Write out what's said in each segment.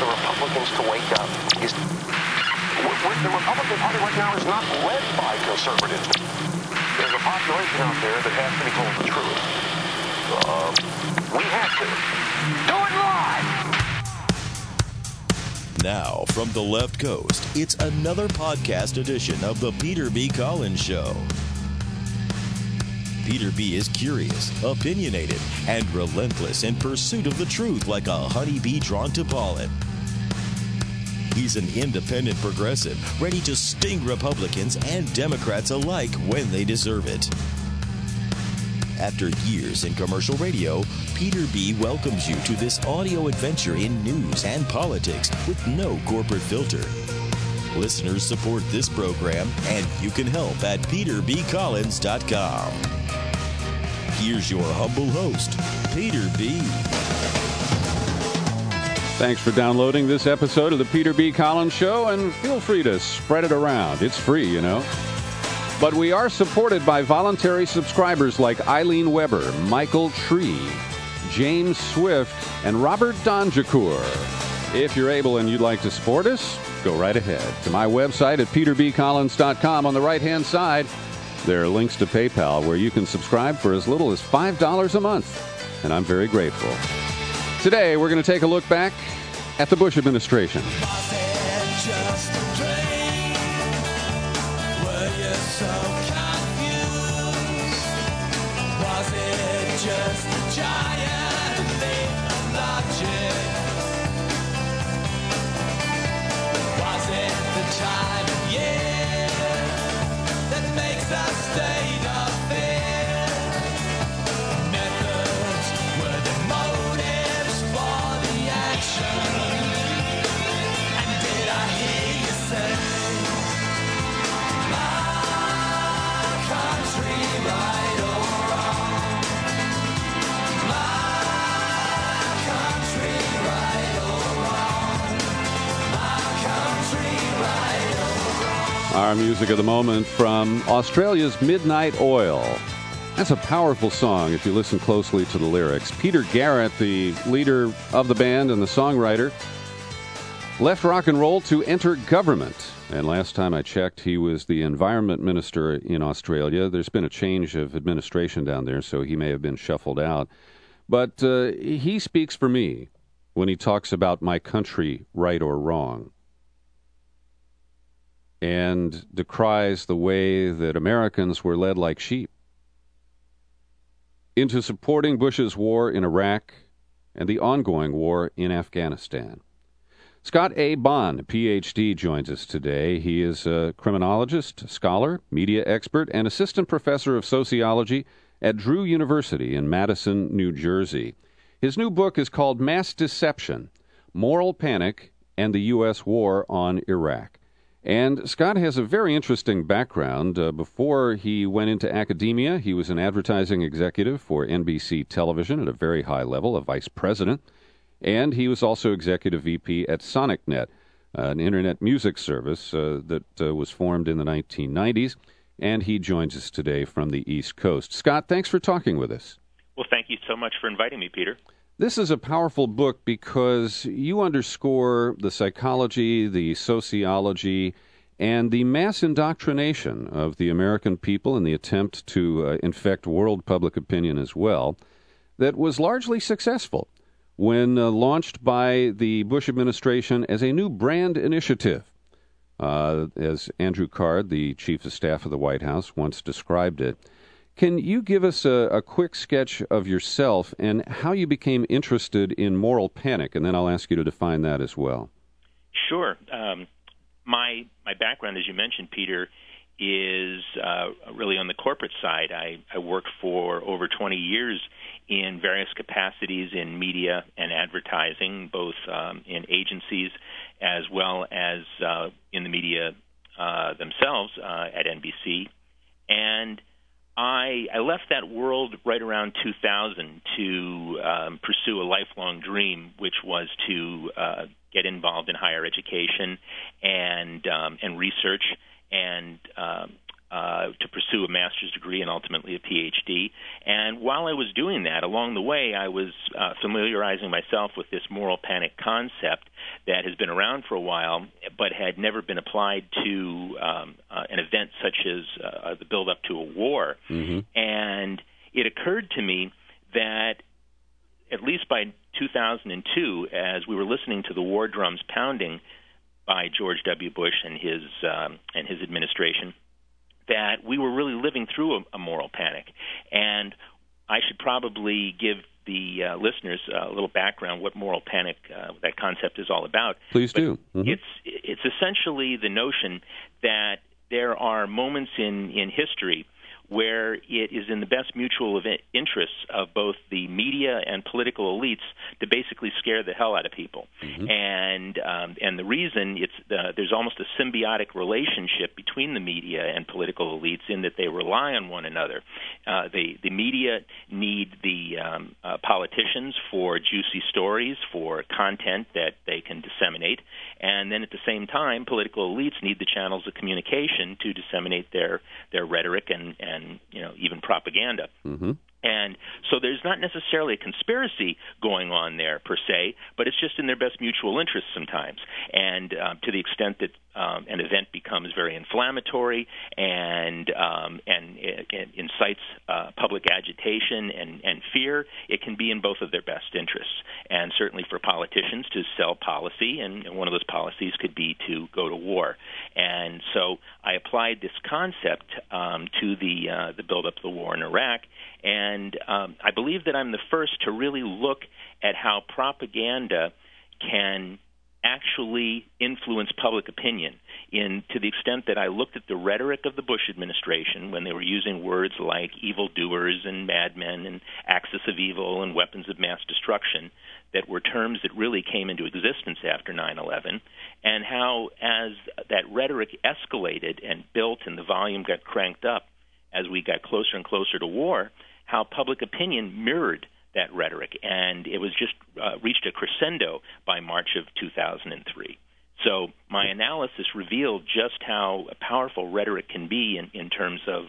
the Republicans to wake up is the Republican Party right now is not led by conservatives. There's a population out there that has to be told the truth. We have to. Do it live! Now, from the left coast, it's another podcast edition of The Peter B. Collins Show. Peter B. is curious, opinionated, and relentless in pursuit of the truth like a honeybee drawn to pollen. He's an independent progressive, ready to sting Republicans and Democrats alike when they deserve it. After years in commercial radio, Peter B. welcomes you to this audio adventure in news and politics with no corporate filter. Listeners support this program, and you can help at peterbcollins.com. Here's your humble host, Peter B. Thanks for downloading this episode of the Peter B. Collins Show, and feel free to spread it around. It's free, you know. But we are supported by voluntary subscribers like Eileen Weber, Michael Tree, James Swift, and Robert Donjacour. If you're able and you'd like to support us, go right ahead to my website at peterbcollins.com. On the right-hand side, there are links to PayPal where you can subscribe for as little as $5 a month, and I'm very grateful. Today, we're going to take a look back at the Bush administration. Was it just a dream? Were you so confused? Was it just a giant leap of logic? Was it the time of year that makes us state of fear? Methods were the motives for the action. And did I hear you say, my country, right or wrong? My country, right or wrong? My country, right or wrong? Our music of the moment from Australia's Midnight Oil. That's a powerful song if you listen closely to the lyrics. Peter Garrett, the leader of the band and the songwriter, left rock and roll to enter government. And last time I checked, he was the environment minister in Australia. There's been a change of administration down there, so he may have been shuffled out. But he speaks for me when he talks about my country, right or wrong, and decries the way that Americans were led like sheep into supporting Bush's war in Iraq and the ongoing war in Afghanistan. Scott A. Bond, Ph.D., joins us today. He is a criminologist, scholar, media expert, and assistant professor of sociology at Drew University in Madison, New Jersey. His new book is called Mass Deception, Moral Panic and the U.S. War on Iraq. And Scott has a very interesting background. Before he went into academia, he was an advertising executive for NBC Television at a very high level, a vice president. And he was also executive VP at SonicNet, an internet music service that was formed in the 1990s. And he joins us today from the East Coast. Scott, thanks for talking with us. Well, thank you so much for inviting me, Peter. This is a powerful book because you underscore the psychology, the sociology, and the mass indoctrination of the American people in the attempt to infect world public opinion as well, that was largely successful when launched by the Bush administration as a new brand initiative. As Andrew Card, the chief of staff of the White House, once described it. Can you give us a quick sketch of yourself and how you became interested in moral panic? And then I'll ask you to define that as well. Sure. My background, as you mentioned, Peter, is really on the corporate side. I worked for over 20 years in various capacities in media and advertising, both in agencies as well as in the media themselves at NBC. And I left that world right around 2000 to pursue a lifelong dream, which was to get involved in higher education and research. And to pursue a master's degree and ultimately a PhD. And while I was doing that, along the way, I was familiarizing myself with this moral panic concept that has been around for a while, but had never been applied to an event such as the build-up to a war. Mm-hmm. And it occurred to me that at least by 2002, as we were listening to the war drums pounding by George W. Bush and his administration, that we were really living through a moral panic. And I should probably give the listeners a little background what moral panic, that concept is all about. Please do. Mm-hmm. It's essentially the notion that there are moments in history where it is in the best mutual interests of both the media and political elites to basically scare the hell out of people. Mm-hmm. And the reason there's almost a symbiotic relationship between the media and political elites in that they rely on one another. The media need the politicians for juicy stories, for content that they can disseminate, and then at the same time, political elites need the channels of communication to disseminate their rhetoric and even propaganda. Mm-hmm. And so there's not necessarily a conspiracy going on there per se, but it's just in their best mutual interests sometimes. And to the extent that an event becomes very inflammatory and it incites public agitation and fear, it can be in both of their best interests. And certainly for politicians to sell policy, and one of those policies could be to go to war. And so I applied this concept to the build-up of the war in Iraq. And I believe that I'm the first to really look at how propaganda can actually influence public opinion to the extent that I looked at the rhetoric of the Bush administration when they were using words like evildoers and madmen and axis of evil and weapons of mass destruction that were terms that really came into existence after 9/11, and how as that rhetoric escalated and built and the volume got cranked up as we got closer and closer to war, how public opinion mirrored that rhetoric, and it was just reached a crescendo by March of 2003. So my analysis revealed just how powerful rhetoric can be in terms of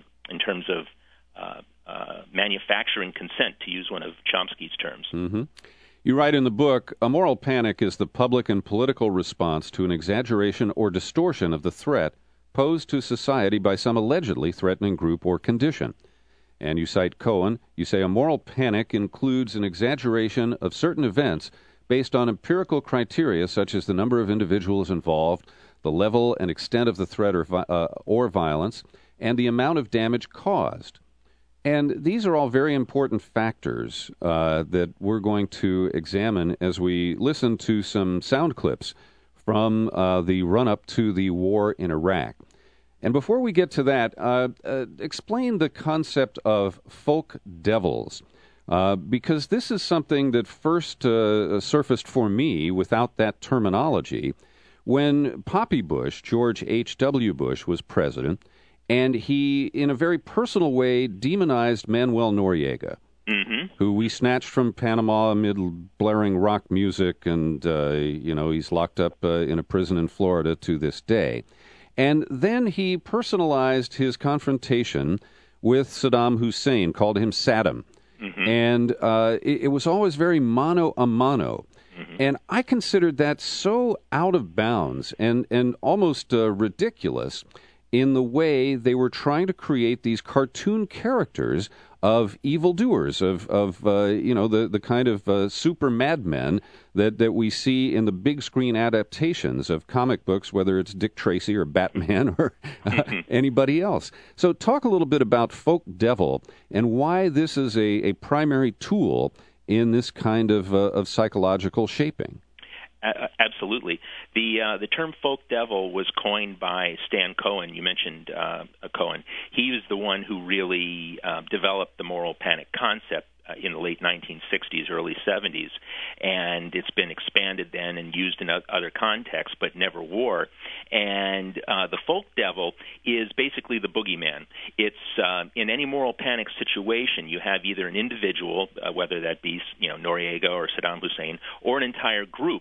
manufacturing consent, to use one of Chomsky's terms. Mm-hmm. You write in the book, a moral panic is the public and political response to an exaggeration or distortion of the threat posed to society by some allegedly threatening group or condition. And you cite Cohen. You say a moral panic includes an exaggeration of certain events based on empirical criteria such as the number of individuals involved, the level and extent of the threat or violence, and the amount of damage caused. And these are all very important factors that we're going to examine as we listen to some sound clips from the run-up to the war in Iraq. And before we get to that, explain the concept of folk devils, because this is something that first surfaced for me without that terminology when Poppy Bush, George H.W. Bush, was president, and he, in a very personal way, demonized Manuel Noriega, mm-hmm. who we snatched from Panama amid blaring rock music, and, he's locked up in a prison in Florida to this day. And then he personalized his confrontation with Saddam Hussein, called him Saddam. Mm-hmm. And it was always very mano a mano. Mm-hmm. And I considered that so out of bounds and almost ridiculous in the way they were trying to create these cartoon characters of evildoers, of the kind of super madmen that we see in the big screen adaptations of comic books, whether it's Dick Tracy or Batman or anybody else. So talk a little bit about folk devil and why this is a primary tool in this kind of psychological shaping. Absolutely. The term folk devil was coined by Stan Cohen. You mentioned Cohen. He was the one who really developed the moral panic concept in the late 1960s, early 70s, and it's been expanded then and used in other contexts, but never war. And the folk devil is basically the boogeyman. It's in any moral panic situation, you have either an individual, whether that be Noriega or Saddam Hussein, or an entire group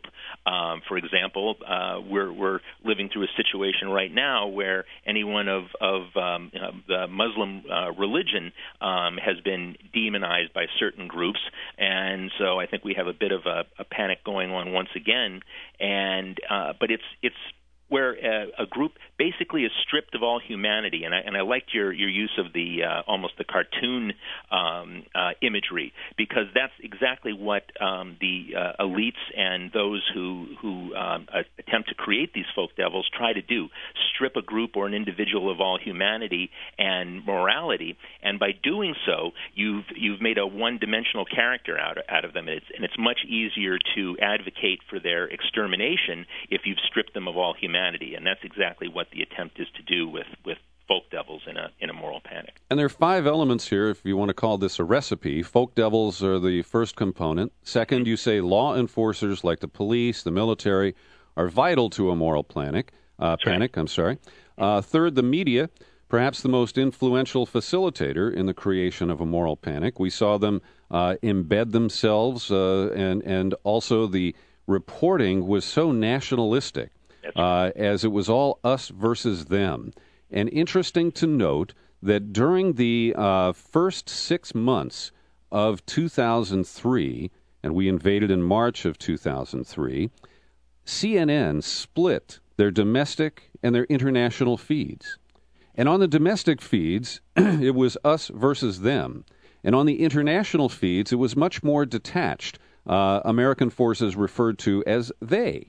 For example, we're living through a situation right now where anyone of the Muslim religion has been demonized by certain groups, and so I think we have a bit of a panic going on once again. And but it's where a group basically is stripped of all humanity, and I liked your use of the almost the cartoon imagery, because that's exactly what the elites and those who attempt to create these folk devils try to do: strip a group or an individual of all humanity and morality, and by doing so, you've made a one-dimensional character out of them, and it's much easier to advocate for their extermination if you've stripped them of all humanity. And that's exactly what the attempt is to do with folk devils in a moral panic. And there are 5 elements here, if you want to call this a recipe. Folk devils are the first component. Second, you say law enforcers like the police, the military, are vital to a moral panic. Third, the media, perhaps the most influential facilitator in the creation of a moral panic. We saw them embed themselves, and also the reporting was so nationalistic. As it was all us versus them. And interesting to note that during the first 6 months of 2003, and we invaded in March of 2003, CNN split their domestic and their international feeds. And on the domestic feeds, it was us versus them. And on the international feeds, it was much more detached. American forces referred to as they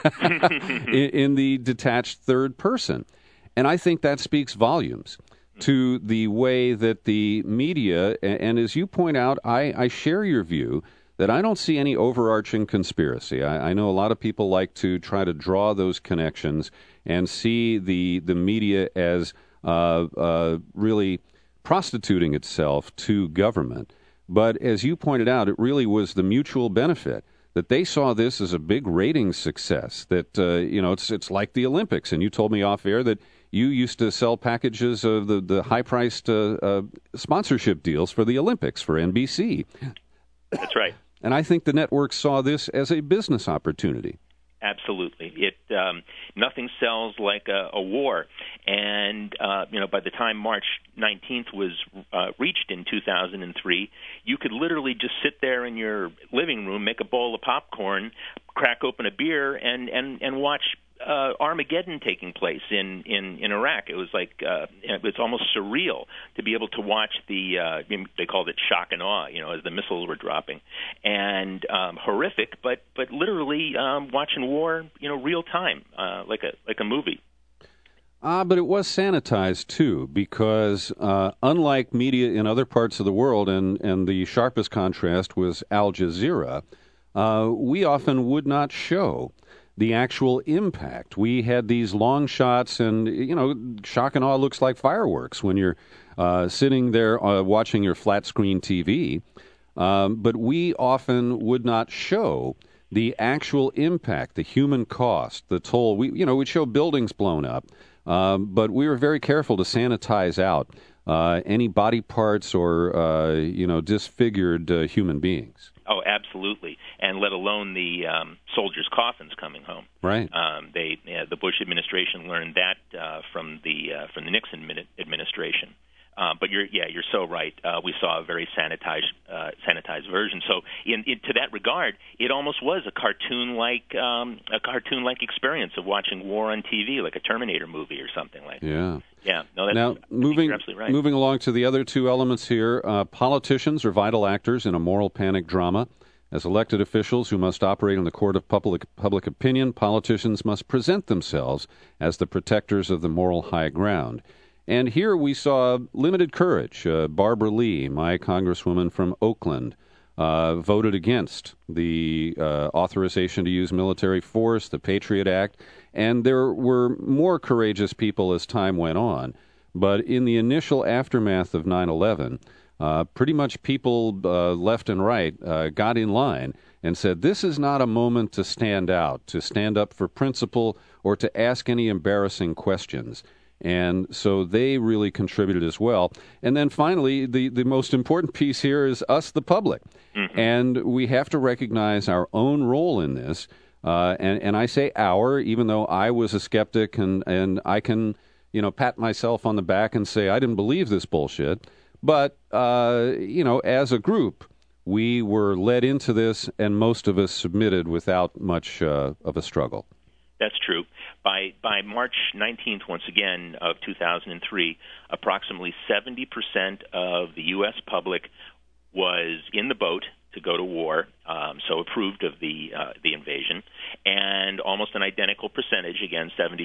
in the detached third person. And I think that speaks volumes to the way that the media, and as you point out, I share your view that I don't see any overarching conspiracy. I know a lot of people like to try to draw those connections and see the media as really prostituting itself to government. But as you pointed out, it really was the mutual benefit that they saw this as a big ratings success. That it's like the Olympics, and you told me off air that you used to sell packages of the high-priced sponsorship deals for the Olympics for NBC. That's right. And I think the network saw this as a business opportunity. Absolutely. Nothing sells like a war. And, by the time March 19th was reached in 2003, you could literally just sit there in your living room, make a bowl of popcorn, crack open a beer, and watch Armageddon taking place in Iraq. It was like it's almost surreal to be able to watch they called it shock and awe, as the missiles were dropping, and horrific, but literally watching war, real time, like a movie. But it was sanitized, too, because unlike media in other parts of the world, and the sharpest contrast was Al Jazeera, we often would not show the actual impact. We had these long shots, and, shock and awe looks like fireworks when you're sitting there watching your flat-screen TV. But we often would not show the actual impact, the human cost, the toll. We'd show buildings blown up, but we were very careful to sanitize out any body parts or, disfigured human beings. Oh, absolutely, and let alone the soldiers' coffins coming home. Right. The Bush administration learned that from the Nixon administration. But you're so right. We saw a very sanitized version. So, to that regard, it almost was a cartoon-like experience of watching war on TV, like a Terminator movie or something like that. Yeah. Yeah. No, now, you're absolutely right. Moving along to the other 2 elements here, politicians are vital actors in a moral panic drama. As elected officials who must operate in the court of public opinion, politicians must present themselves as the protectors of the moral high ground. And here we saw limited courage. Barbara Lee, my congresswoman from Oakland, voted against the authorization to use military force, the Patriot Act, and there were more courageous people as time went on. But in the initial aftermath of 9/11, pretty much people left and right got in line and said, this is not a moment to stand out, to stand up for principle, or to ask any embarrassing questions. And so they really contributed as well. And then finally, the most important piece here is us, the public. Mm-hmm. And we have to recognize our own role in this. And I say our, even though I was a skeptic, and I can, pat myself on the back and say I didn't believe this bullshit. But, as a group, we were led into this, and most of us submitted without much of a struggle. That's true. By March 19th, once again, of 2003, approximately 70% of the U.S. public was in the boat to go to war, so approved of the invasion, and almost an identical percentage, again 70%,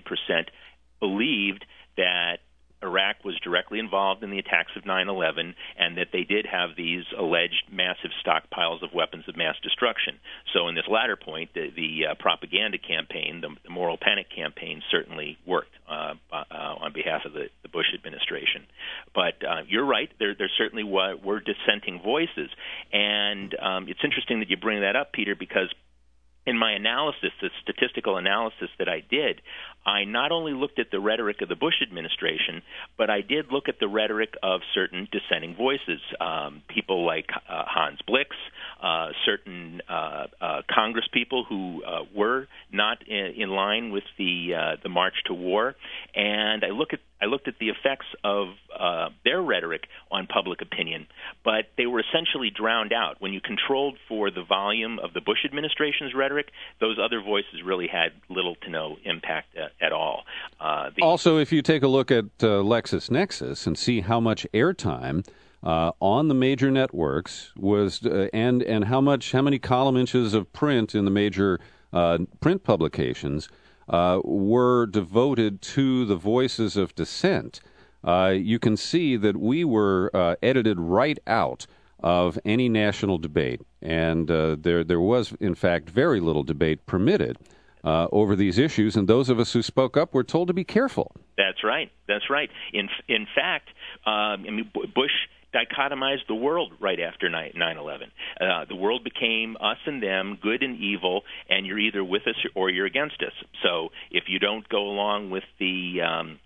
believed that Iraq was directly involved in the attacks of 9/11, and that they did have these alleged massive stockpiles of weapons of mass destruction. So in this latter point, the propaganda campaign, the moral panic campaign, certainly worked on behalf of the Bush administration. But you're right, there certainly were dissenting voices. And it's interesting that you bring that up, Peter, because in my analysis, the statistical analysis that I did, I not only looked at the rhetoric of the Bush administration, but I did look at the rhetoric of certain dissenting voices, people like Hans Blix, certain Congress people who were not in line with the march to war, and I looked at the effects of their rhetoric on public opinion, but they were essentially drowned out. When you controlled for the volume of the Bush administration's rhetoric, those other voices really had little to no impact at all. Also, if you take a look at LexisNexis and see how much airtime on the major networks was, and how many column inches of print in the major print publications were devoted to the voices of dissent, you can see that we were edited right out of any national debate, and there was, in fact, very little debate permitted over these issues, and those of us who spoke up were told to be careful. That's right. In fact, Bush dichotomized the world right after 9/11. The world became us and them, good and evil, and you're either with us or you're against us. So if you don't go along with the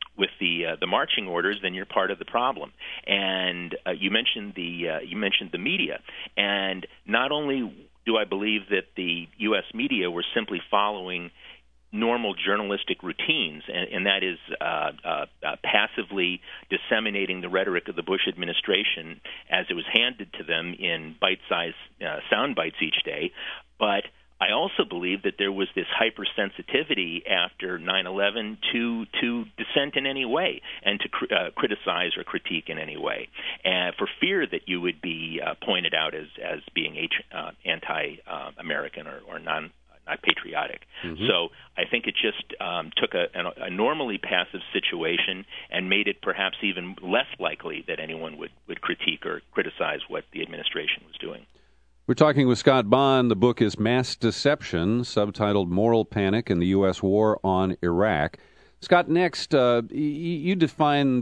marching orders, then you're part of the problem. And you mentioned the media, and not only do I believe that the U.S. media were simply following normal journalistic routines, and that is passively disseminating the rhetoric of the Bush administration as it was handed to them in bite-sized sound bites each day, but I also believe that there was this hypersensitivity after 9/11 to dissent in any way and to criticize or critique in any way, and for fear that you would be pointed out as being anti-American or not patriotic. Mm-hmm. So I think it just took a normally passive situation and made it perhaps even less likely that anyone would critique or criticize what the administration was doing. We're talking with Scott Bond. The book is Mass Deception, subtitled Moral Panic in the U.S. War on Iraq. Scott, next, you define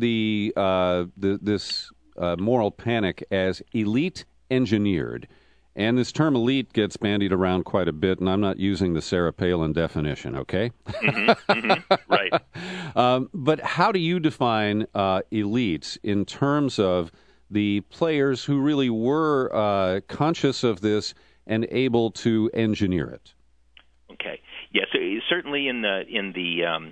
this moral panic as elite engineered. And this term elite gets bandied around quite a bit, and I'm not using the Sarah Palin definition, okay? Mm-hmm, mm-hmm, right. But how do you define elites in terms of the players who really were conscious of this and able to engineer it? Okay. Yes, certainly in the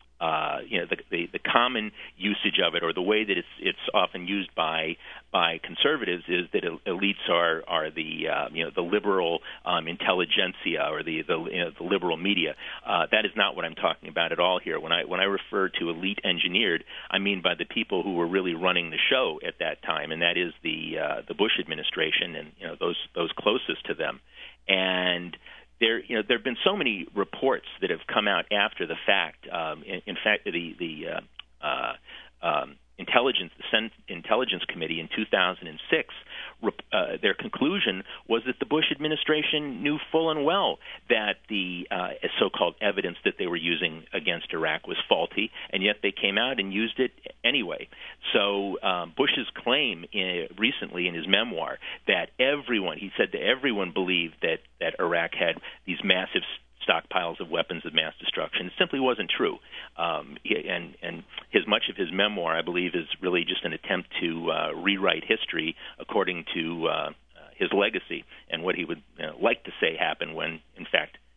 common usage of it, or the way that it's often used by conservatives, is that elites are the liberal intelligentsia or the liberal media. That is not what I'm talking about at all here. When I refer to elite engineered, I mean by the people who were really running the show at that time, and that is the Bush administration and those closest to them. And there have been so many reports that have come out after the fact. In fact, the Senate Intelligence Committee in 2006, their conclusion was that the Bush administration knew full and well that the so-called evidence that they were using against Iraq was faulty, and yet they came out and used it anyway. So Bush's claim recently in his memoir that he said that everyone believed that Iraq had these massive stockpiles of weapons of mass destruction. It simply wasn't true. And much of his memoir, I believe, is really just an attempt to rewrite history according to his legacy and what he would like to say happened when, in fact,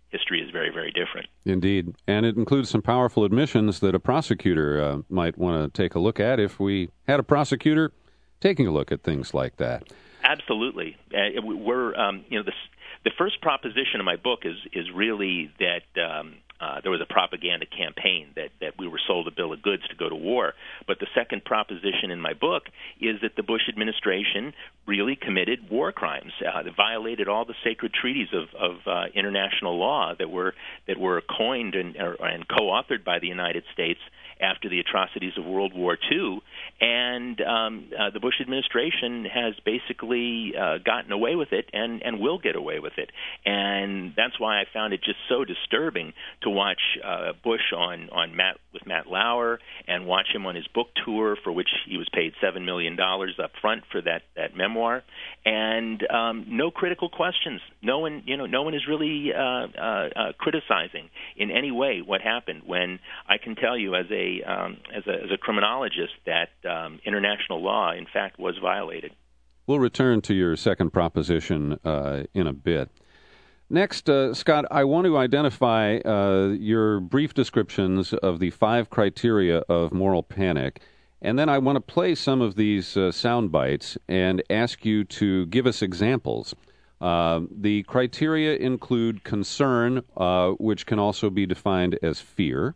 history is very, very different. Indeed. And it includes some powerful admissions that a prosecutor might want to take a look at if we had a prosecutor taking a look at things like that. Absolutely. We're, the first proposition of my book is really that there was a propaganda campaign that we were sold a bill of goods to go to war. But the second proposition in my book is that the Bush administration really committed war crimes. They violated all the sacred treaties of international law that were coined and co-authored by the United States after the atrocities of World War II, and the Bush administration has basically gotten away with it and will get away with it. And that's why I found it just so disturbing to watch Bush with Matt Lauer and watch him on his book tour, for which he was paid $7 million up front for that memoir, and no critical questions. No one is really criticizing in any way what happened, when I can tell you as a criminologist that international law, in fact, was violated. We'll return to your second proposition in a bit. Next, Scott, I want to identify your brief descriptions of the 5 criteria of moral panic, and then I want to play some of these sound bites and ask you to give us examples. The criteria include concern, which can also be defined as fear,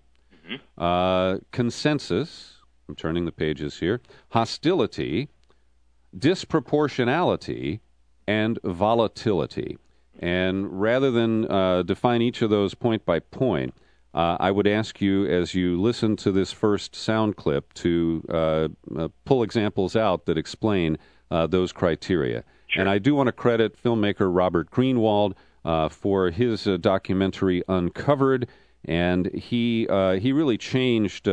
consensus, I'm turning the pages here, hostility, disproportionality, and volatility. And rather than define each of those point by point, I would ask you, as you listen to this first sound clip, to pull examples out that explain those criteria. Sure. And I do want to credit filmmaker Robert Greenwald for his documentary Uncovered, and he really changed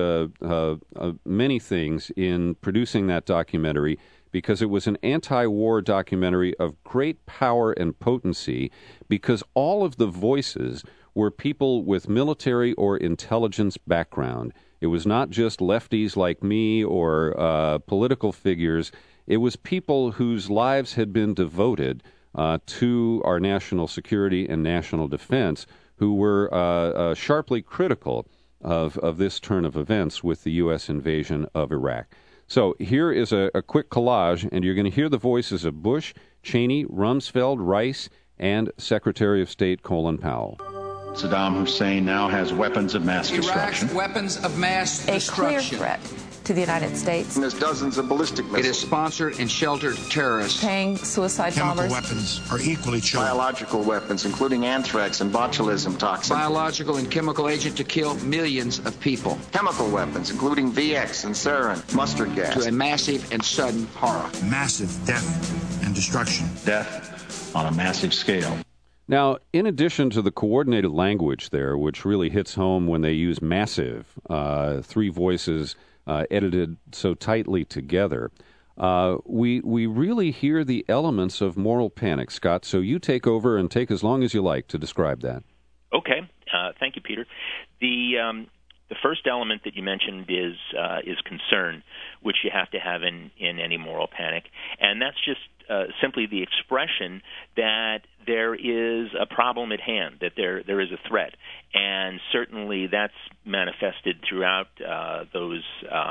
many things in producing that documentary, because it was an anti-war documentary of great power and potency, because all of the voices were people with military or intelligence background. It was not just lefties like me or political figures. It was people whose lives had been devoted to our national security and national defense, who were sharply critical of this turn of events with the U.S. invasion of Iraq. So here is a quick collage, and you're going to hear the voices of Bush, Cheney, Rumsfeld, Rice, and Secretary of State Colin Powell. Saddam Hussein now has weapons of mass destruction. Iraq's weapons of mass destruction. A clear threat to the United States. And there's dozens of ballistic missiles. It has sponsored and sheltered terrorists. Paying suicide bombers. Chemical weapons are equally true. Biological weapons, including anthrax and botulism toxin. Biological and chemical agent to kill millions of people. Chemical weapons, including VX and sarin, mustard gas. To a massive and sudden horror. Massive death and destruction. Death on a massive scale. Now, in addition to the coordinated language there, which really hits home when they use massive, 3 voices edited so tightly together, we really hear the elements of moral panic, Scott. So you take over and take as long as you like to describe that. Okay. Thank you, Peter. The first element that you mentioned is concern, which you have to have in any moral panic, and that's just simply the expression that there is a problem at hand, that there is a threat, and certainly that's manifested throughout those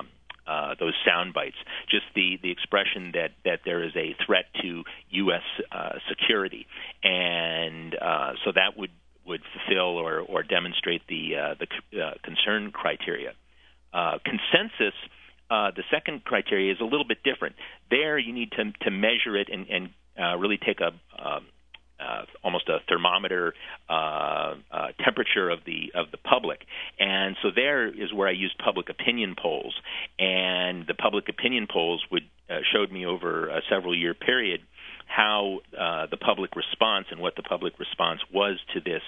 sound bites. Just the expression that there is a threat to U.S. security, and so that would fulfill or demonstrate the concern criteria. Consensus, the second criteria, is a little bit different. There, you need to measure it and really take almost a thermometer temperature of the public, and so there is where I used public opinion polls, and the public opinion polls showed me over a several-year period how the public response and what the public response was to this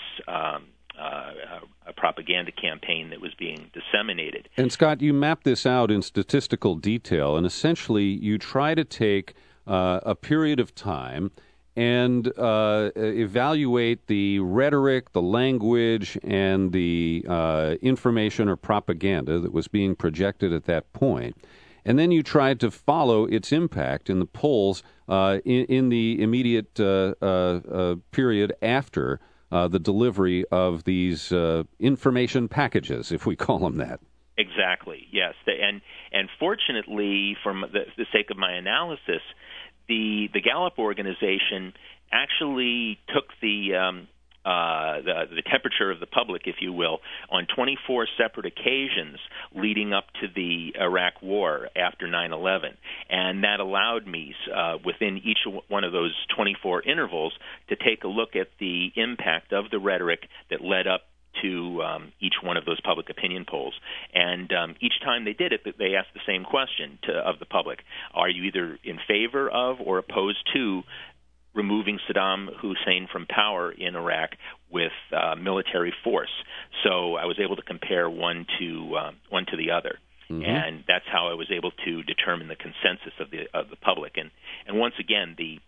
a propaganda campaign that was being disseminated. And Scott, you map this out in statistical detail, and essentially you try to take a period of time and evaluate the rhetoric, the language, and the information or propaganda that was being projected at that point. And then you tried to follow its impact in the polls in the immediate period after the delivery of these information packages, if we call them that. Exactly, yes. And fortunately, for the sake of my analysis, the Gallup organization actually took the temperature of the public, if you will, on 24 separate occasions leading up to the Iraq War after 9/11. And that allowed me, within each one of those 24 intervals, to take a look at the impact of the rhetoric that led up to each one of those public opinion polls. And each time they did it, they asked the same question of the public. Are you either in favor of or opposed to removing Saddam Hussein from power in Iraq with military force? So I was able to compare one to the other. Mm-hmm. And that's how I was able to determine the consensus of the public. And once again, the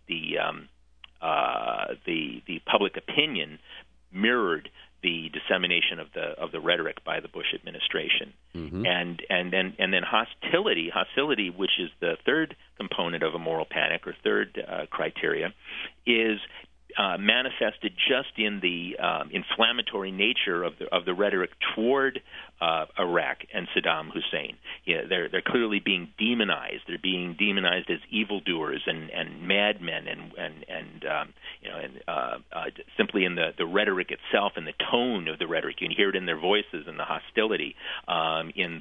public opinion mirrored the dissemination of the rhetoric by the Bush administration. Mm-hmm. And then hostility, which is the third component of a moral panic or third criteria, is manifested just in the inflammatory nature of the rhetoric toward Iraq and Saddam Hussein. Yeah, they're clearly being demonized. They're being demonized as evildoers and madmen, and simply in the rhetoric itself and the tone of the rhetoric. You can hear it in their voices and the hostility in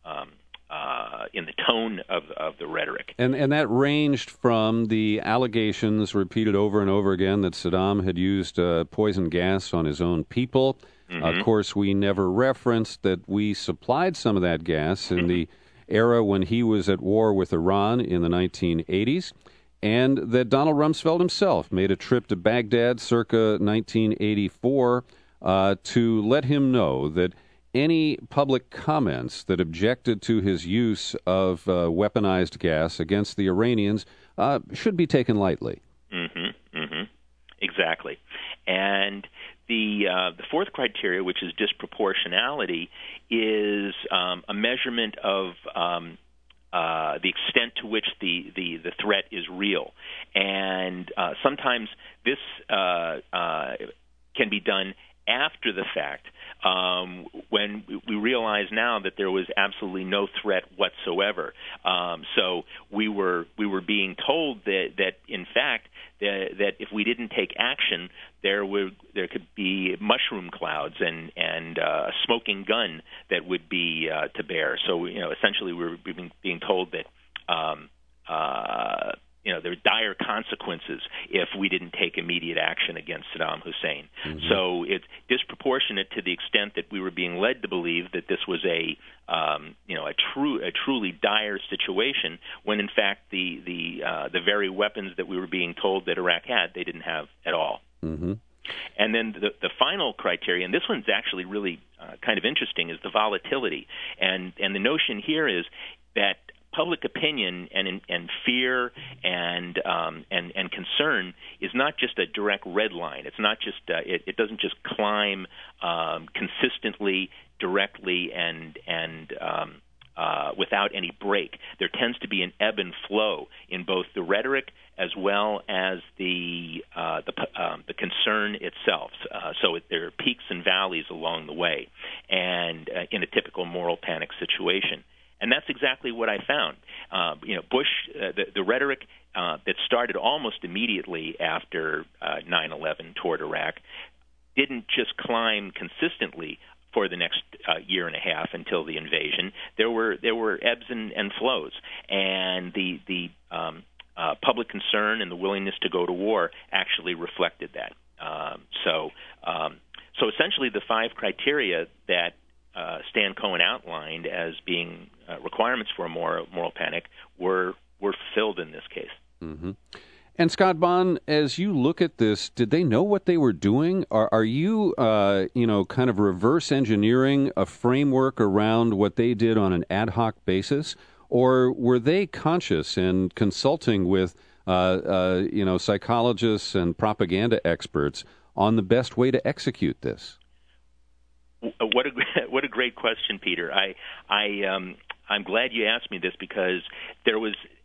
the tone of the rhetoric. And that ranged from the allegations repeated over and over again that Saddam had used poison gas on his own people. Mm-hmm. Of course, we never referenced that we supplied some of that gas in the era when he was at war with Iran in the 1980s, and that Donald Rumsfeld himself made a trip to Baghdad circa 1984 to let him know that any public comments that objected to his use of weaponized gas against the Iranians should be taken lightly. Mm-hmm. Mm-hmm. Exactly. And the fourth criteria, which is disproportionality, is a measurement of the extent to which the threat is real. And sometimes this can be done after the fact, when we realize now that there was absolutely no threat whatsoever. So we were being told that in fact that if we didn't take action, there could be mushroom clouds and a smoking gun that would be to bear. So essentially we were being told that there are dire consequences if we didn't take immediate action against Saddam Hussein. Mm-hmm. So it's disproportionate to the extent that we were being led to believe that this was a truly dire situation, when in fact the very weapons that we were being told that Iraq had, they didn't have at all. Mm-hmm. And then the final criteria, and this one's actually really kind of interesting, is the volatility. And the notion here is that public opinion and fear and concern is not just a direct red line. It's not just it doesn't just climb consistently, directly, and without any break. There tends to be an ebb and flow in both the rhetoric as well as the concern itself. So there are peaks and valleys along the way, and in a typical moral panic situation. And that's exactly what I found. Bush, the rhetoric that started almost immediately after 9/11 toward Iraq didn't just climb consistently for the next year and a half until the invasion. There were ebbs and flows, and the public concern and the willingness to go to war actually reflected that. So essentially, the five criteria that Stan Cohen outlined as being requirements for a moral panic were fulfilled in this case. Mm-hmm. And Scott Bond, as you look at this, did they know what they were doing? Are you, kind of reverse engineering a framework around what they did on an ad hoc basis, or were they conscious and consulting with, psychologists and propaganda experts on the best way to execute this? What a great question, Peter. I'm glad you asked me this, because there was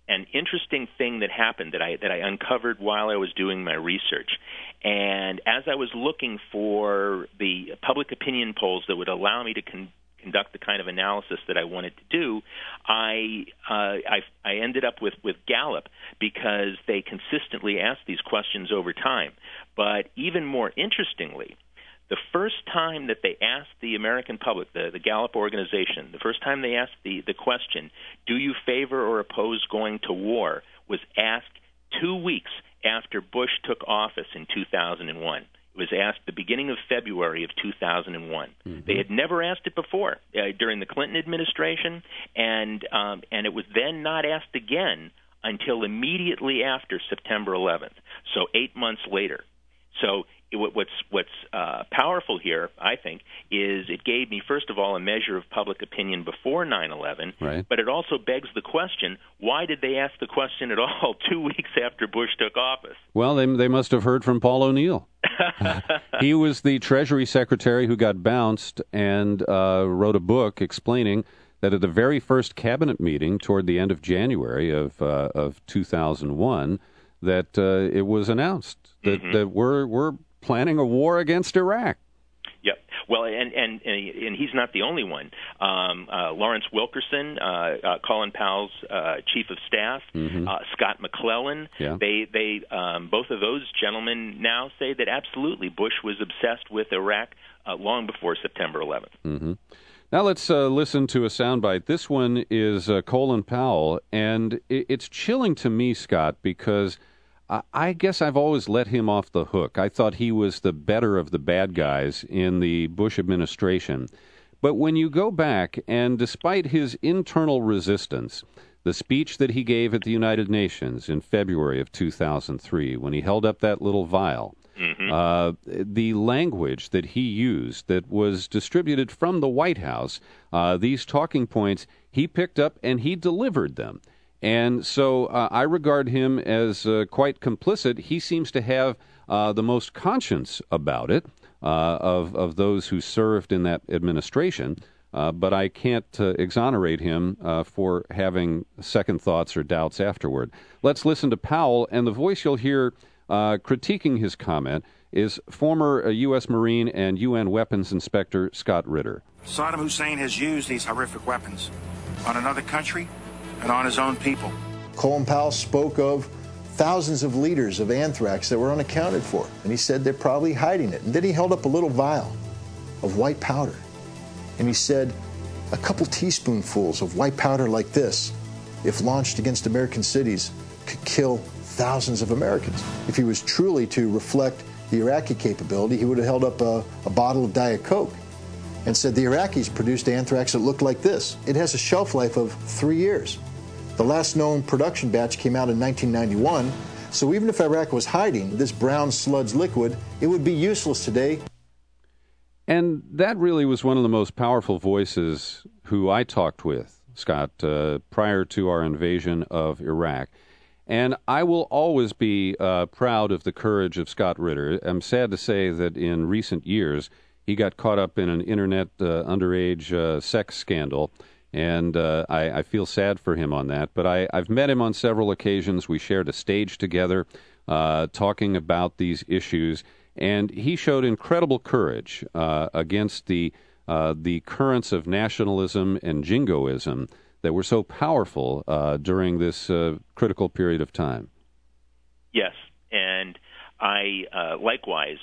an interesting thing that happened that I uncovered while I was doing my research. And as I was looking for the public opinion polls that would allow me to conduct the kind of analysis that I wanted to do, I ended up with Gallup, because they consistently asked these questions over time. But even more interestingly, the first time that they asked the American public, the Gallup organization, the first time they asked the question, do you favor or oppose going to war, was asked 2 weeks after Bush took office in 2001. It was asked the beginning of February of 2001. Mm-hmm. They had never asked it before during the Clinton administration, and it was then not asked again until immediately after September 11th, so 8 months later. So what's powerful here, I think, is it gave me, first of all, a measure of public opinion before 9/11, right. But it also begs the question, why did they ask the question at all 2 weeks after Bush took office? Well, they must have heard from Paul O'Neill. He was the Treasury Secretary who got bounced and wrote a book explaining that at the very first cabinet meeting toward the end of January of 2001, that it was announced that, that we're planning a war against Iraq. Yep. Well, and he's not the only one. Lawrence Wilkerson, Colin Powell's chief of staff, Scott McClellan. Yeah. They both of those gentlemen now say that absolutely Bush was obsessed with Iraq long before September 11th. Mm-hmm. Now let's listen to a soundbite. This one is Colin Powell, and it's chilling to me, Scott, because I guess I've always let him off the hook. I thought he was the better of the bad guys in the Bush administration. But when you go back, and despite his internal resistance, the speech that he gave at the United Nations in February of 2003, when he held up that little vial, the language that he used that was distributed from the White House, these talking points, he picked up and he delivered them. And so I regard him as quite complicit. He seems to have the most conscience about it of those who served in that administration. But I can't exonerate him for having second thoughts or doubts afterward. Let's listen to Powell, and the voice you'll hear critiquing his comment is former U.S. Marine and UN Weapons Inspector Scott Ritter. Saddam Hussein has used these horrific weapons on another country and on his own people. Colin Powell spoke of thousands of liters of anthrax that were unaccounted for, and he said they're probably hiding it. And then he held up a little vial of white powder, and he said a couple teaspoonfuls of white powder like this, if launched against American cities, could kill thousands of Americans. If he was truly to reflect the Iraqi capability, he would have held up a bottle of Diet Coke and said the Iraqis produced anthrax that looked like this. It has a shelf life of 3 years. The last known production batch came out in 1991, so even if Iraq was hiding this brown sludge liquid, it would be useless today. And that really was one of the most powerful voices who I talked with, Scott, prior to our invasion of Iraq. And I will always be proud of the courage of Scott Ritter. I'm sad to say that in recent years, he got caught up in an internet underage sex scandal, and I feel sad for him on that. But I've met him on several occasions. We shared a stage together talking about these issues, and he showed incredible courage against the currents of nationalism and jingoism that were so powerful during this critical period of time. Yes, and I likewise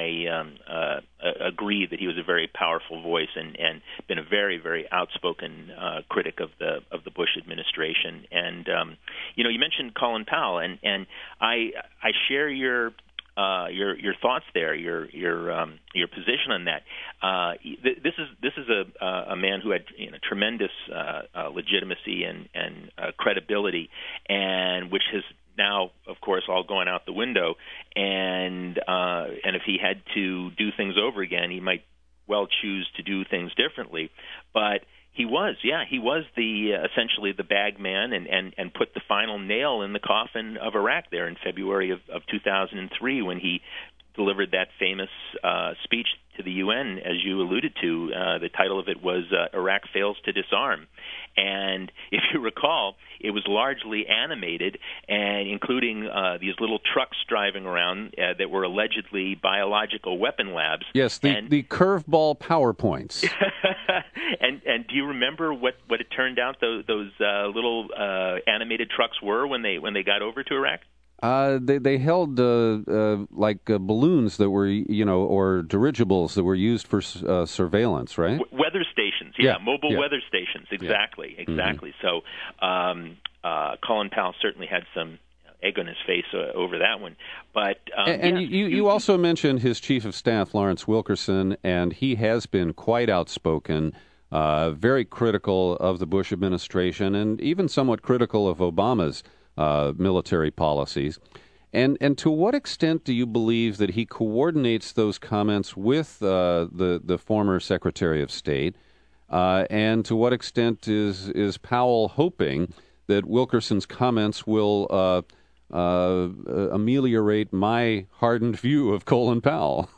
agree that he was a very powerful voice and been a very, very outspoken critic of the Bush administration. And you mentioned Colin Powell, and I share your thoughts there, your position on that. This is a man who had tremendous legitimacy and credibility, and which has now, of course, all going out the window. And if he had to do things over again, he might well choose to do things differently. But he was essentially the bag man and put the final nail in the coffin of Iraq there in February of 2003 when he delivered that famous speech to the UN, as you alluded to. The title of it was Iraq Fails to Disarm. And if you recall, it was largely animated, and including these little trucks driving around that were allegedly biological weapon labs. Yes, the curveball PowerPoints. And do you remember what it turned out those little animated trucks were when they got over to Iraq? They held balloons that were, or dirigibles that were used for surveillance, right? Weather stations, mobile weather stations, exactly. Mm-hmm. So Colin Powell certainly had some egg on his face over that one. But you also mentioned his chief of staff, Lawrence Wilkerson, and he has been quite outspoken, very critical of the Bush administration, and even somewhat critical of Obama's military policies. And to what extent do you believe that he coordinates those comments with the former Secretary of State? And to what extent is Powell hoping that Wilkerson's comments will ameliorate my hardened view of Colin Powell?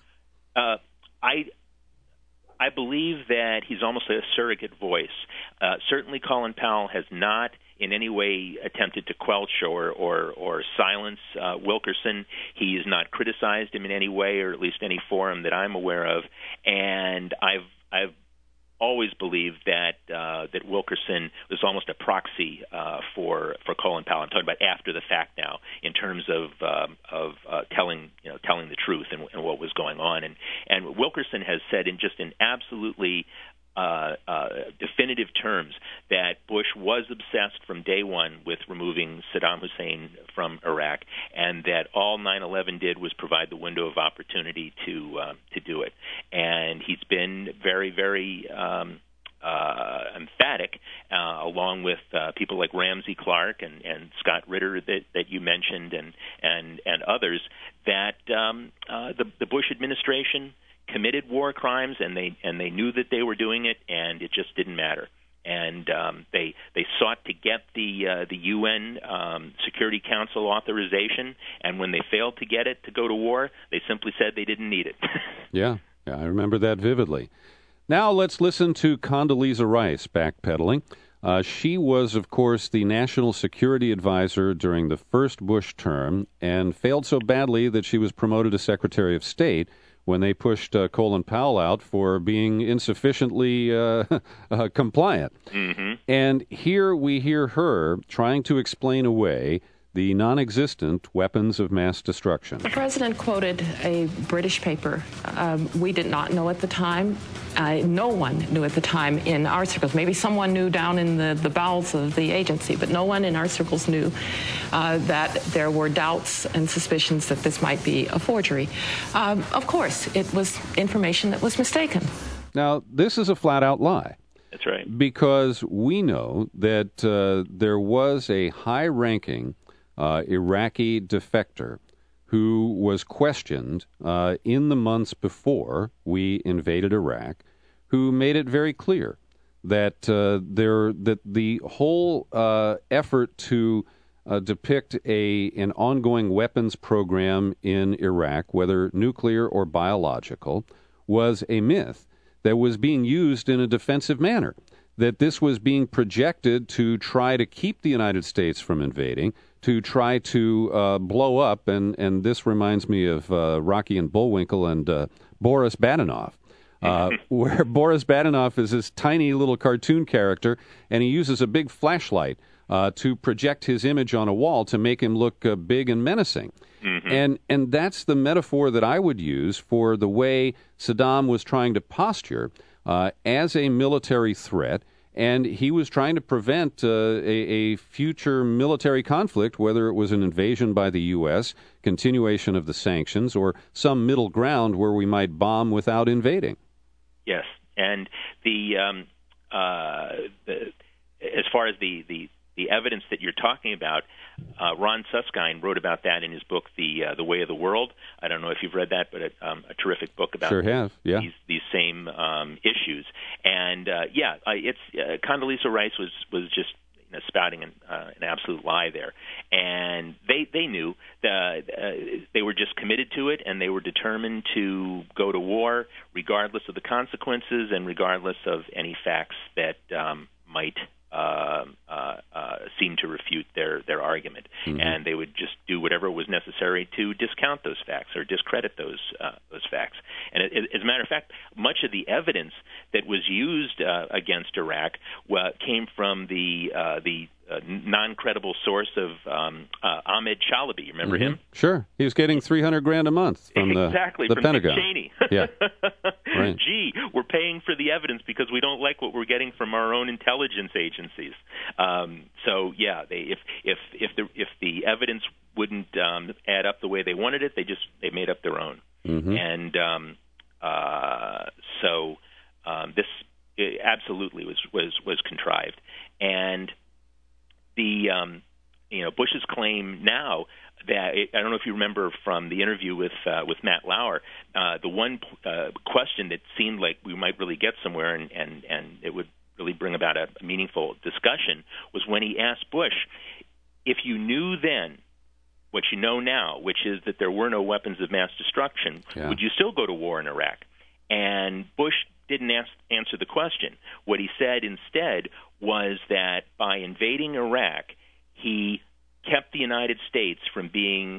I believe that he's almost a surrogate voice. Certainly Colin Powell has not in any way attempted to quelch or silence Wilkerson. He has not criticized him in any way, or at least any forum that I'm aware of. And I've always believed that Wilkerson was almost a proxy for Colin Powell. I'm talking about after the fact now, in terms of telling the truth and what was going on. And Wilkerson has said in absolutely definitive terms that Bush was obsessed from day one with removing Saddam Hussein from Iraq, and that all 9/11 did was provide the window of opportunity to do it. And he's been very, very emphatic, along with people like Ramsey Clark and Scott Ritter that you mentioned, and others, that the Bush administration committed war crimes, and they knew that they were doing it, and it just didn't matter. And they sought to get the UN Security Council authorization, and when they failed to get it to go to war, they simply said they didn't need it. Yeah, I remember that vividly. Now let's listen to Condoleezza Rice backpedaling. She was, of course, the national security advisor during the first Bush term, and failed so badly that she was promoted to Secretary of State when they pushed Colin Powell out for being insufficiently compliant. Mm-hmm. And here we hear her trying to explain away the non-existent weapons of mass destruction. The president quoted a British paper. We did not know at the time. No one knew at the time in our circles. Maybe someone knew down in the bowels of the agency, but no one in our circles knew that there were doubts and suspicions that this might be a forgery. Of course, it was information that was mistaken. Now, this is a flat-out lie. That's right. Because we know that there was a high-ranking Iraqi defector who was questioned in the months before we invaded Iraq, who made it very clear that that the whole effort to depict an ongoing weapons program in Iraq, whether nuclear or biological, was a myth that was being used in a defensive manner, that this was being projected to try to keep the United States from invading, to try to blow up, and this reminds me of Rocky and Bullwinkle and Boris Badenov, where Boris Badenov is this tiny little cartoon character, and he uses a big flashlight to project his image on a wall to make him look big and menacing. Mm-hmm. And that's the metaphor that I would use for the way Saddam was trying to posture as a military threat. And he was trying to prevent a future military conflict, whether it was an invasion by the U.S., continuation of the sanctions, or some middle ground where we might bomb without invading. Yes, and as far as the evidence that you're talking about, Ron Suskind wrote about that in his book, The Way of the World. I don't know if you've read that, but a terrific book about these same issues. And Condoleezza Rice was just spouting an absolute lie there. And they knew that they were just committed to it, and they were determined to go to war regardless of the consequences and regardless of any facts that might seem to refute their argument, and they would just do whatever was necessary to discount those facts or discredit those facts. And as a matter of fact, much of the evidence that was used against Iraq came from the non-credible source of Ahmed Chalabi. Remember him? Sure. He was getting $300,000 a month from the from Pentagon. Dick Cheney. Yeah. Right. Gee, we're paying for the evidence because we don't like what we're getting from our own intelligence agencies. So yeah, if the evidence wouldn't add up the way they wanted it, they made up their own. And this absolutely was contrived. And the Bush's claim now that I don't know if you remember from the interview with Matt Lauer, the one question that seemed like we might really get somewhere and it would really bring about a meaningful discussion was when he asked Bush, if you knew then what you know now, which is that there were no weapons of mass destruction, would you still go to war in Iraq? And Bush didn't answer the question. What he said instead was that by invading Iraq, he kept the United States from being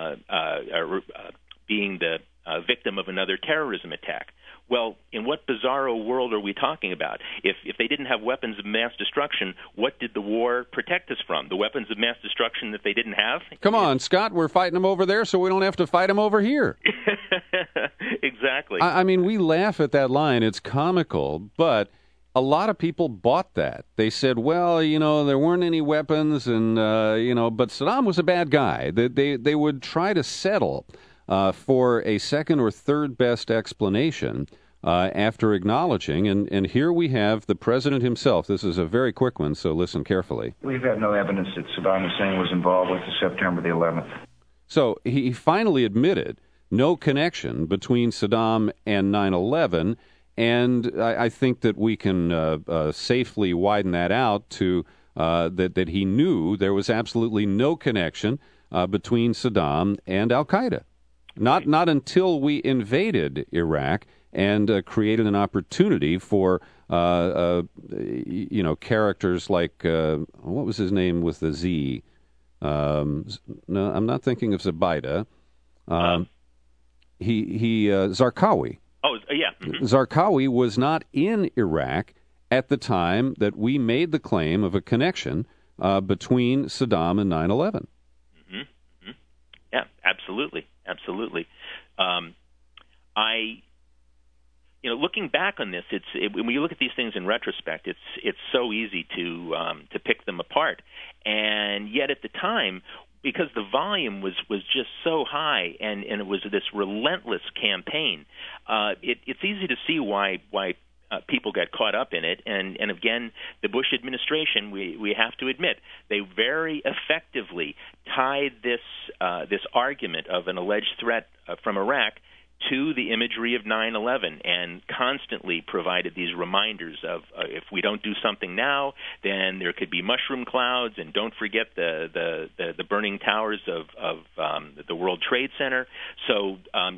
the victim of another terrorism attack. Well, in what bizarro world are we talking about? If they didn't have weapons of mass destruction, what did the war protect us from? The weapons of mass destruction that they didn't have? Come on, Scott, we're fighting them over there so we don't have to fight them over here. Exactly. I mean, we laugh at that line. It's comical, but a lot of people bought that. They said, well, there weren't any weapons, and, but Saddam was a bad guy. They would try to settle for a second or third best explanation after acknowledging, and here we have the president himself. This is a very quick one, so listen carefully. We've had no evidence that Saddam Hussein was involved with the September the 11th. So he finally admitted no connection between Saddam and 9/11, and I think that we can safely widen that out to that he knew there was absolutely no connection between Saddam and Al-Qaeda. Not until we invaded Iraq and created an opportunity for characters like what was his name with the Z? No, I'm not thinking of Zubaydah. Zarqawi. Oh, yeah. Mm-hmm. Zarqawi was not in Iraq at the time that we made the claim of a connection between Saddam and 9/11. Yeah, absolutely. Looking back on this, when you look at these things in retrospect, it's so easy to pick them apart, and yet at the time, because the volume was just so high and it was this relentless campaign, it's easy to see why people got caught up in it. And again, the Bush administration, we have to admit, they very effectively tied this argument of an alleged threat from Iraq to the imagery of 9/11 and constantly provided these reminders of if we don't do something now, then there could be mushroom clouds, and don't forget the burning towers of the World Trade Center. So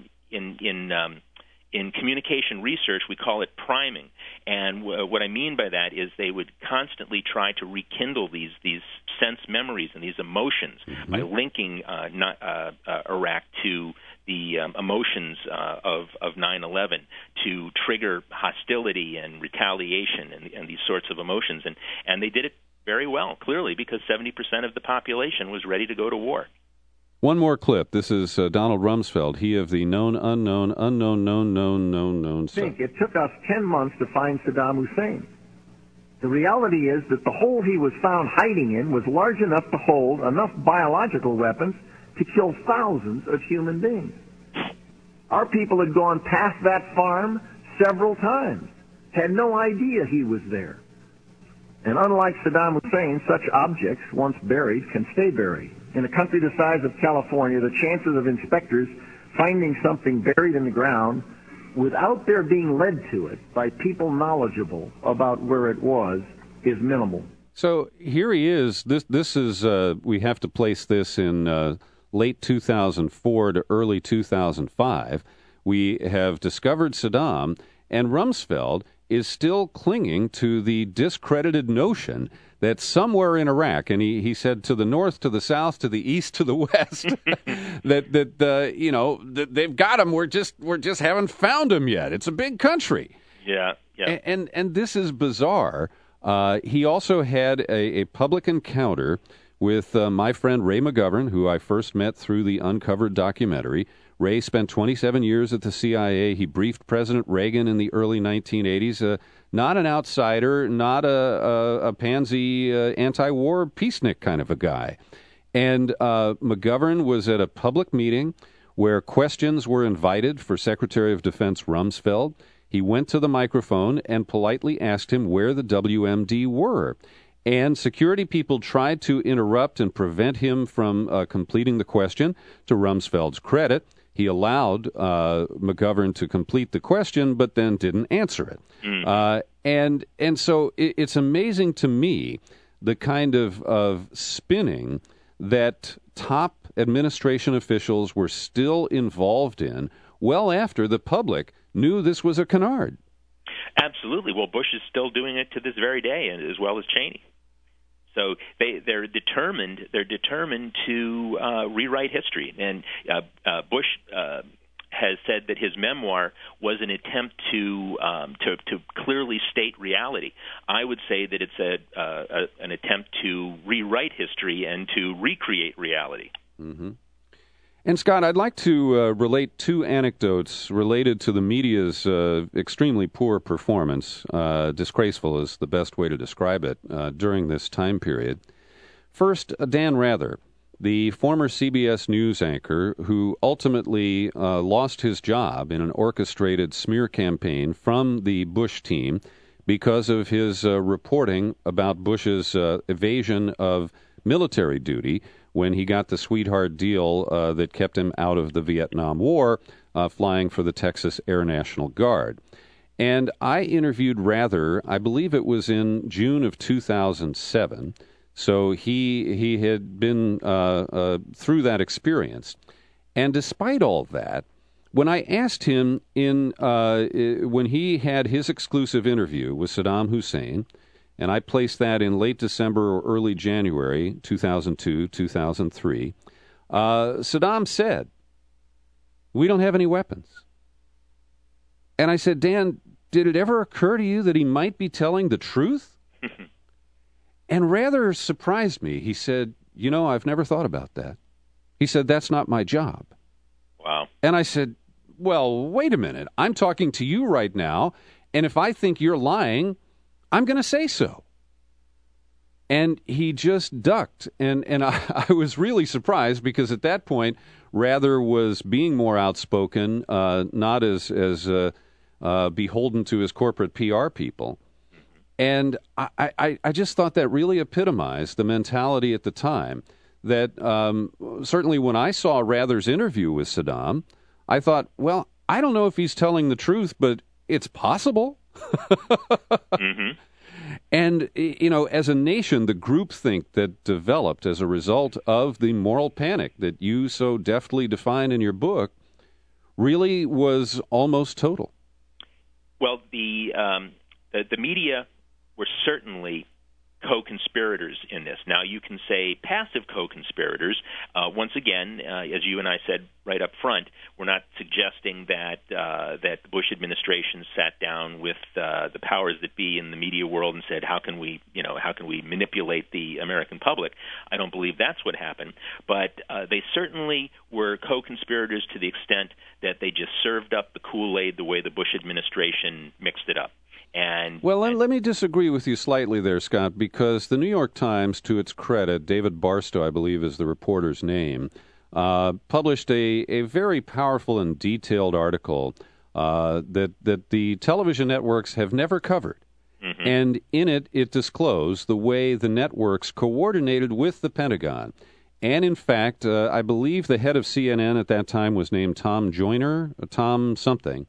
in communication research, we call it priming, and what I mean by that is they would constantly try to rekindle these sense memories and these emotions by linking Iraq to the emotions of 9/11 to trigger hostility and retaliation and these sorts of emotions, and they did it very well, clearly, because 70% of the population was ready to go to war. One more clip. This is Donald Rumsfeld, he of the known, unknown, unknown, known. It took us 10 months to find Saddam Hussein. The reality is that the hole he was found hiding in was large enough to hold enough biological weapons to kill thousands of human beings. Our people had gone past that farm several times, had no idea he was there. And unlike Saddam Hussein, such objects, once buried, can stay buried. In a country the size of California, the chances of inspectors finding something buried in the ground without their being led to it by people knowledgeable about where it was is minimal. So here he is. This is, we have to place this in late 2004 to early 2005. We have discovered Saddam, and Rumsfeld is still clinging to the discredited notion that somewhere in Iraq, and he said to the north, to the south, to the east, to the west, that they've got him. We're just haven't found him yet. It's a big country. Yeah. And this is bizarre. He also had a public encounter with my friend Ray McGovern, who I first met through the Uncovered documentary. Ray spent 27 years at the CIA. He briefed President Reagan in the early 1980s. Not an outsider, not a pansy anti-war peacenik kind of a guy. And McGovern was at a public meeting where questions were invited for Secretary of Defense Rumsfeld. He went to the microphone and politely asked him where the WMD were. And security people tried to interrupt and prevent him from completing the question. To Rumsfeld's credit, he allowed McGovern to complete the question, but then didn't answer it. And so it's amazing to me the kind of spinning that top administration officials were still involved in well after the public knew this was a canard. Absolutely. Well, Bush is still doing it to this very day, and as well as Cheney. So they're determined. They're determined to rewrite history. And Bush has said that his memoir was an attempt to clearly state reality. I would say that it's an attempt to rewrite history and to recreate reality. Mm-hmm. And, Scott, I'd like to relate two anecdotes related to the media's extremely poor performance, disgraceful is the best way to describe it, during this time period. First, Dan Rather, the former CBS News anchor who ultimately lost his job in an orchestrated smear campaign from the Bush team because of his reporting about Bush's evasion of military duty when he got the sweetheart deal that kept him out of the Vietnam War, flying for the Texas Air National Guard. And I interviewed Rather, I believe it was in June of 2007, so he had been through that experience. And despite all that, when I asked him when he had his exclusive interview with Saddam Hussein, and I placed that in late December or early January 2002, 2003, Saddam said, "We don't have any weapons." And I said, "Dan, did it ever occur to you that he might be telling the truth?" And rather surprised me. He said, "I've never thought about that." He said, "That's not my job." Wow. And I said, "Well, wait a minute. I'm talking to you right now, and if I think you're lying, I'm going to say so." And he just ducked. And I was really surprised because at that point, Rather was being more outspoken, not as beholden to his corporate PR people. And I just thought that really epitomized the mentality at the time that certainly when I saw Rather's interview with Saddam, I thought, well, I don't know if he's telling the truth, but it's possible. Mm-hmm. And, as a nation, the groupthink that developed as a result of the moral panic that you so deftly define in your book really was almost total. Well, the media were certainly co-conspirators in this. Now, you can say passive co-conspirators. Once again, as you and I said right up front, we're not suggesting that the Bush administration sat down with the powers that be in the media world and said, how can we manipulate the American public? I don't believe that's what happened. But they certainly were co-conspirators to the extent that they just served up the Kool-Aid the way the Bush administration mixed it up. Let me disagree with you slightly there, Scott, because the New York Times, to its credit, David Barstow, I believe is the reporter's name, published a very powerful and detailed article that the television networks have never covered. Mm-hmm. And in it disclosed the way the networks coordinated with the Pentagon. And in fact, I believe the head of CNN at that time was named Tom Joyner, Tom something.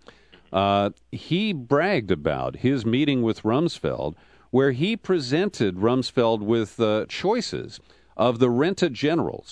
He bragged about his meeting with Rumsfeld, where he presented Rumsfeld with choices of the renta generals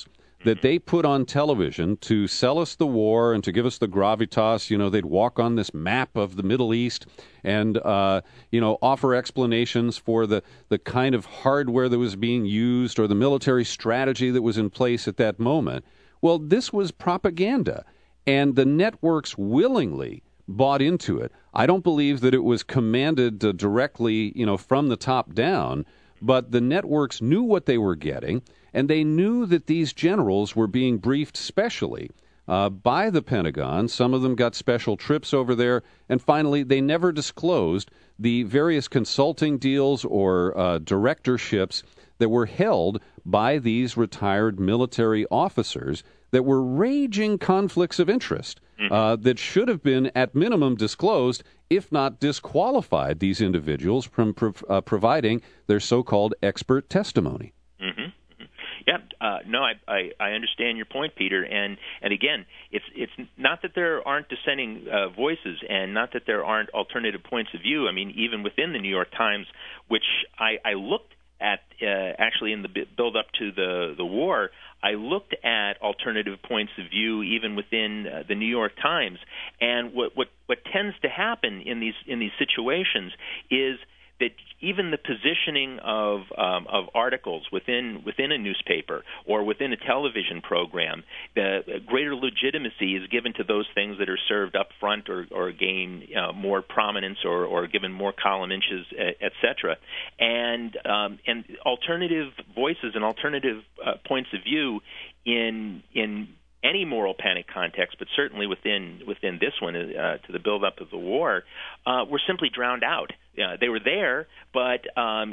that they put on television to sell us the war and to give us the gravitas. They'd walk on this map of the Middle East and, offer explanations for the kind of hardware that was being used or the military strategy that was in place at that moment. Well, this was propaganda, and the networks willingly bought into it. I don't believe that it was commanded directly, from the top down, but the networks knew what they were getting, and they knew that these generals were being briefed specially by the Pentagon. Some of them got special trips over there, and finally, they never disclosed the various consulting deals or directorships that were held by these retired military officers that were raging conflicts of interest that should have been, at minimum, disclosed, if not disqualified these individuals from providing their so-called expert testimony. Mm-hmm. Yeah, I understand your point, Peter, and again, it's not that there aren't dissenting voices, and not that there aren't alternative points of view. I mean, even within the New York Times, which I looked at actually in the build-up to the war, I looked at alternative points of view even within the New York Times, and what tends to happen in these situations is that even the positioning of articles within a newspaper or within a television program, the greater legitimacy is given to those things that are served up front or gain more prominence or given more column inches, et cetera. And alternative voices and alternative points of view in any moral panic context, but certainly within this one, to the buildup of the war, were simply drowned out. They were there, but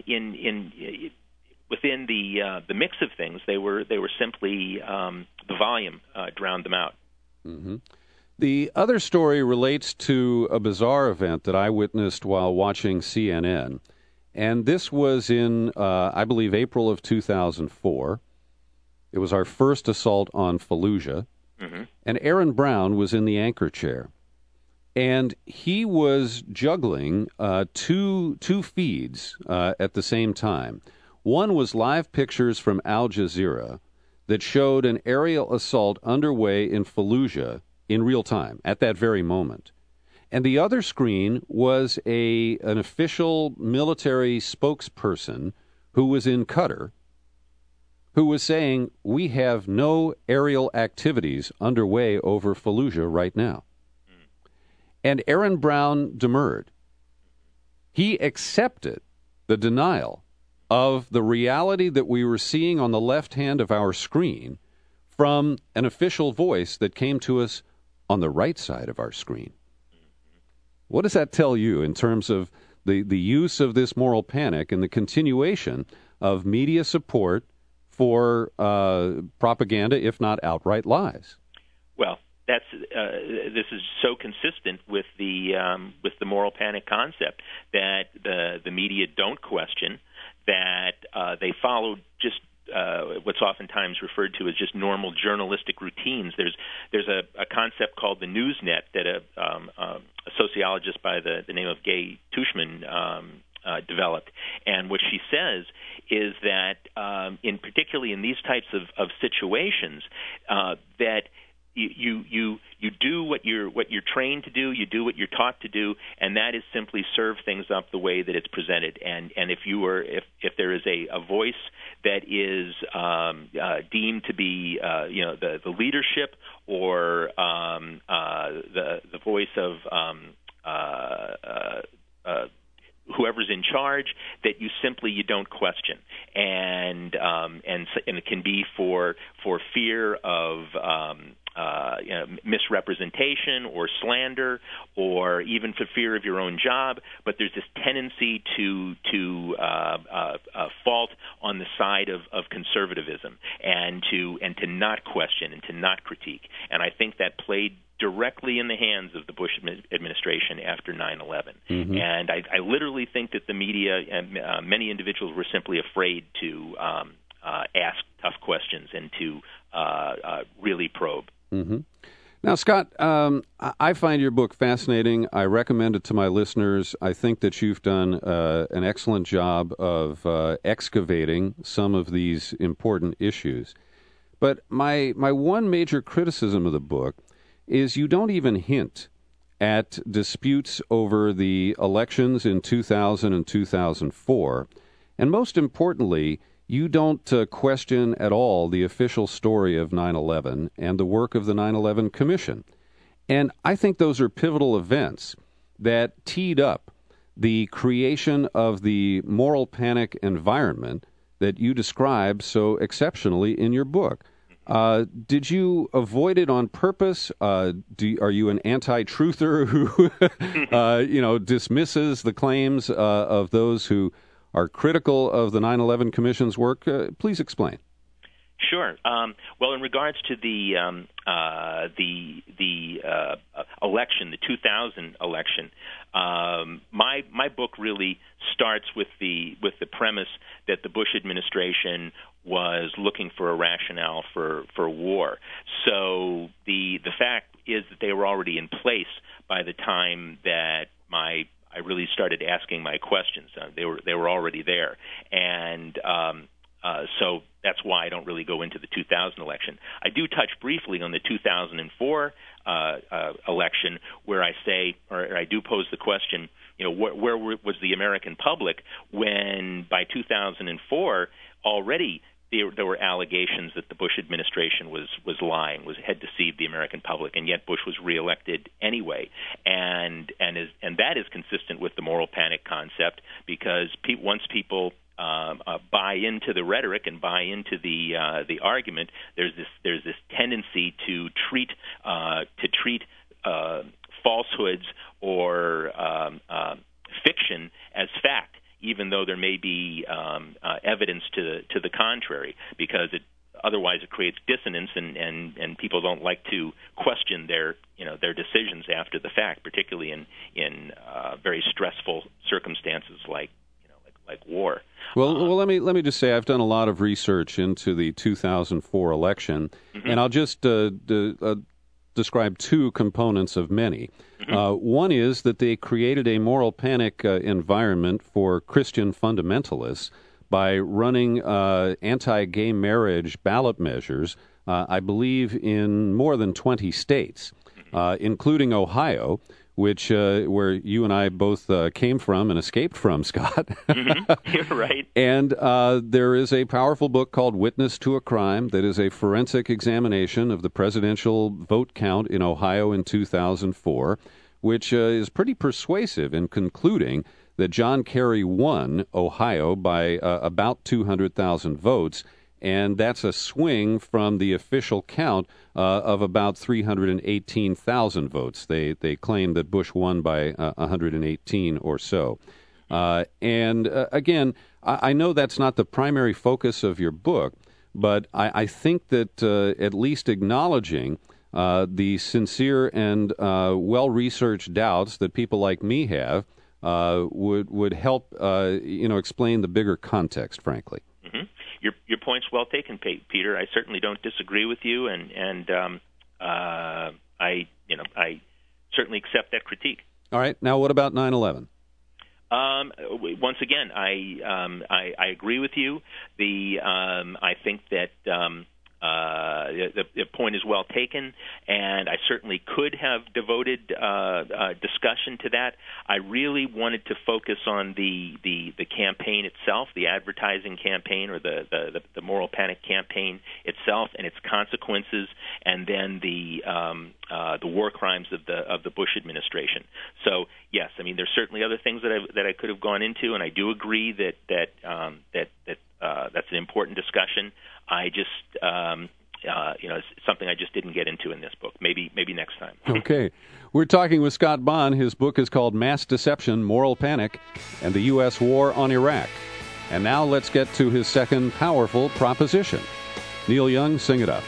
within the mix of things, they were simply the volume drowned them out. Mm-hmm. The other story relates to a bizarre event that I witnessed while watching CNN, and this was in, I believe, April of 2004. It was our first assault on Fallujah, and Aaron Brown was in the anchor chair. And he was juggling two feeds at the same time. One was live pictures from Al Jazeera that showed an aerial assault underway in Fallujah in real time at that very moment. And the other screen was an official military spokesperson who was in Qatar, who was saying, we have no aerial activities underway over Fallujah right now. And Aaron Brown demurred. He accepted the denial of the reality that we were seeing on the left hand of our screen from an official voice that came to us on the right side of our screen. What does that tell you in terms of the use of this moral panic and the continuation of media support for propaganda, if not outright lies? Well, this is so consistent with the moral panic concept that the media don't question, that they follow just what's oftentimes referred to as just normal journalistic routines. There's a concept called the NewsNet that a sociologist by the name of Gay Tushman developed, and what she says is that particularly in these types of situations, that you do what you're trained to do, you do what you're taught to do, and that is simply serve things up the way that it's presented. And if there is a voice that is deemed to be the leadership or the voice of whoever's in charge, that you don't question, and it can be for fear of misrepresentation or slander, or even for fear of your own job. But there's this tendency to fault on the side of conservatism and to not question and to not critique. And I think that played directly in the hands of the Bush administration after 9/11. Mm-hmm. And I literally think that the media and many individuals were simply afraid to ask tough questions and to really probe. Mm-hmm. Now, Scott, I find your book fascinating. I recommend it to my listeners. I think that you've done an excellent job of excavating some of these important issues. But my one major criticism of the book is you don't even hint at disputes over the elections in 2000 and 2004. And most importantly, you don't question at all the official story of 9/11 and the work of the 9/11 Commission. And I think those are pivotal events that teed up the creation of the moral panic environment that you describe so exceptionally in your book. Did you avoid it on purpose? Are you an anti-truther who, dismisses the claims of those who are critical of the 9/11 Commission's work? Please explain. Sure. Well, in regards to the election, the 2000 election, my book really starts with the premise that the Bush administration was looking for a rationale for war. So the fact is that they were already in place by the time that I really started asking my questions. They were already there, and so that's why I don't really go into the 2000 election. I do touch briefly on the 2004 election, where I say, or I do pose the question, where was the American public when by 2004 already there were allegations that the Bush administration was lying, had deceived the American public, and yet Bush was reelected anyway. And that is consistent with the moral panic concept, because once people buy into the rhetoric and buy into the argument, there's this tendency to treat falsehoods or fiction as fact, even though there may be evidence to the contrary, because otherwise it creates dissonance, and people don't like to question their decisions after the fact, particularly in very stressful circumstances like war. Well, let me just say I've done a lot of research into the 2004 election, and I'll just describe two components of many. One is that they created a moral panic environment for Christian fundamentalists by running anti-gay marriage ballot measures, I believe, in more than 20 states, including Ohio, which where you and I both came from and escaped from, Scott. You're right. And there is a powerful book called Witness to a Crime that is a forensic examination of the presidential vote count in Ohio in 2004, which is pretty persuasive in concluding that John Kerry won Ohio by about 200,000 votes, and that's a swing from the official count of about 318,000 votes. They claim that Bush won by 118 or so. And again, I know that's not the primary focus of your book, but I think that at least acknowledging the sincere and well-researched doubts that people like me have would help explain the bigger context, frankly. Your point's well taken, Peter. I certainly don't disagree with you, and I certainly accept that critique. All right. Now, what about 9/11? Once again, I agree with you. I think that the point is well taken, and I certainly could have devoted discussion to that. I really wanted to focus on the campaign itself, the advertising campaign, or the moral panic campaign itself, and its consequences, and then the war crimes of the Bush administration. So yes, I mean there's certainly other things that I could have gone into, and I do agree that that's an important discussion. I just, it's something I just didn't get into in this book. Maybe next time. Okay. We're talking with Scott Bond. His book is called Mass Deception, Moral Panic, and the U.S. War on Iraq. And now let's get to his second powerful proposition. Neil Young, sing it up.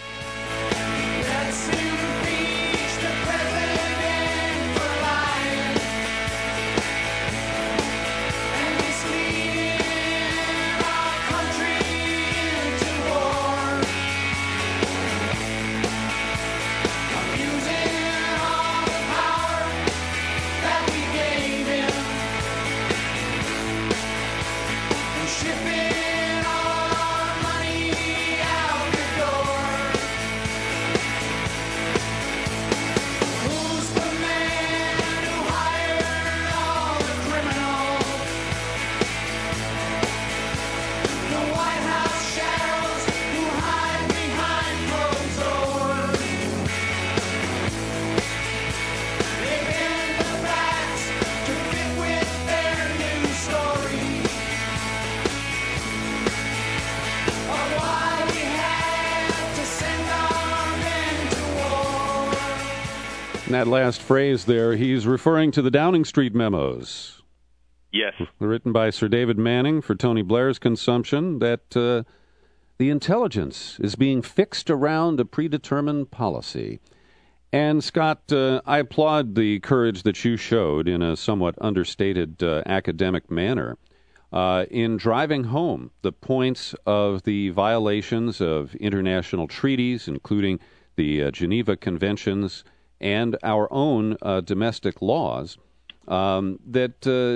In that last phrase there, he's referring to the Downing Street memos. Yes. Written by Sir David Manning for Tony Blair's consumption, that the intelligence is being fixed around a predetermined policy. And, Scott, I applaud the courage that you showed in a somewhat understated academic manner in driving home the points of the violations of international treaties, including the Geneva Conventions and our own domestic laws. The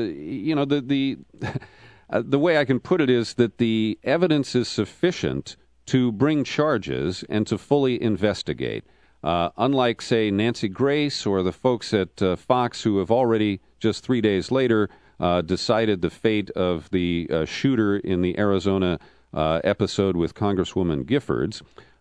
way I can put it is that the evidence is sufficient to bring charges and to fully investigate. Unlike, say, Nancy Grace or the folks at Fox, who have already, just 3 days later, decided the fate of the shooter in the Arizona episode with Congresswoman Giffords,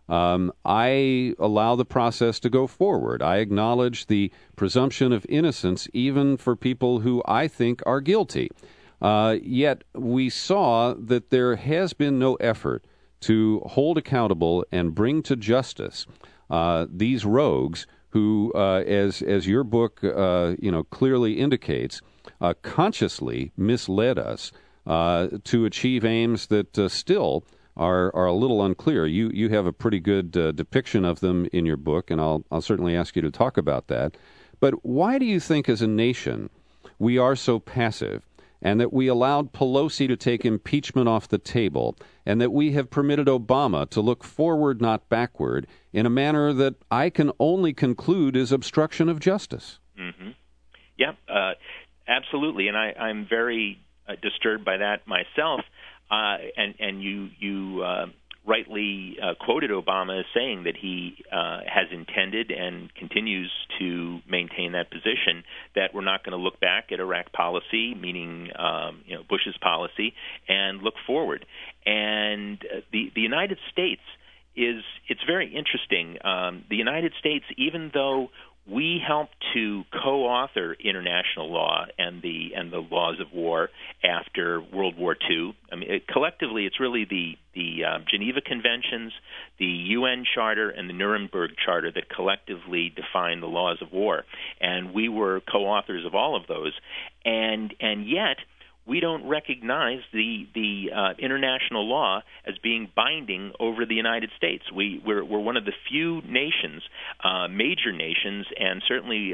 I allow the process to go forward. I acknowledge the presumption of innocence even for people who I think are guilty. Yet we saw that there has been no effort to hold accountable and bring to justice these rogues who, as your book clearly indicates, consciously misled us to achieve aims that still are a little unclear. You have a pretty good depiction of them in your book, and I'll certainly ask you to talk about that. But why do you think, as a nation, we are so passive, and that we allowed Pelosi to take impeachment off the table, and that we have permitted Obama to look forward, not backward, in a manner that I can only conclude is obstruction of justice? Mm-hmm. Yeah, absolutely, and I'm very disturbed by that myself. And you rightly quoted Obama as saying that he has intended and continues to maintain that position, that we're not going to look back at Iraq policy, meaning Bush's policy, and look forward. And the United States it's very interesting. The United States, even though we helped to co-author international law and the laws of war after World War II. I mean, collectively, it's really the Geneva Conventions, the UN Charter, and the Nuremberg Charter that collectively define the laws of war. And we were co-authors of all of those. And yet, we don't recognize the international law as being binding over the United States. We're one of the few nations, major nations, and certainly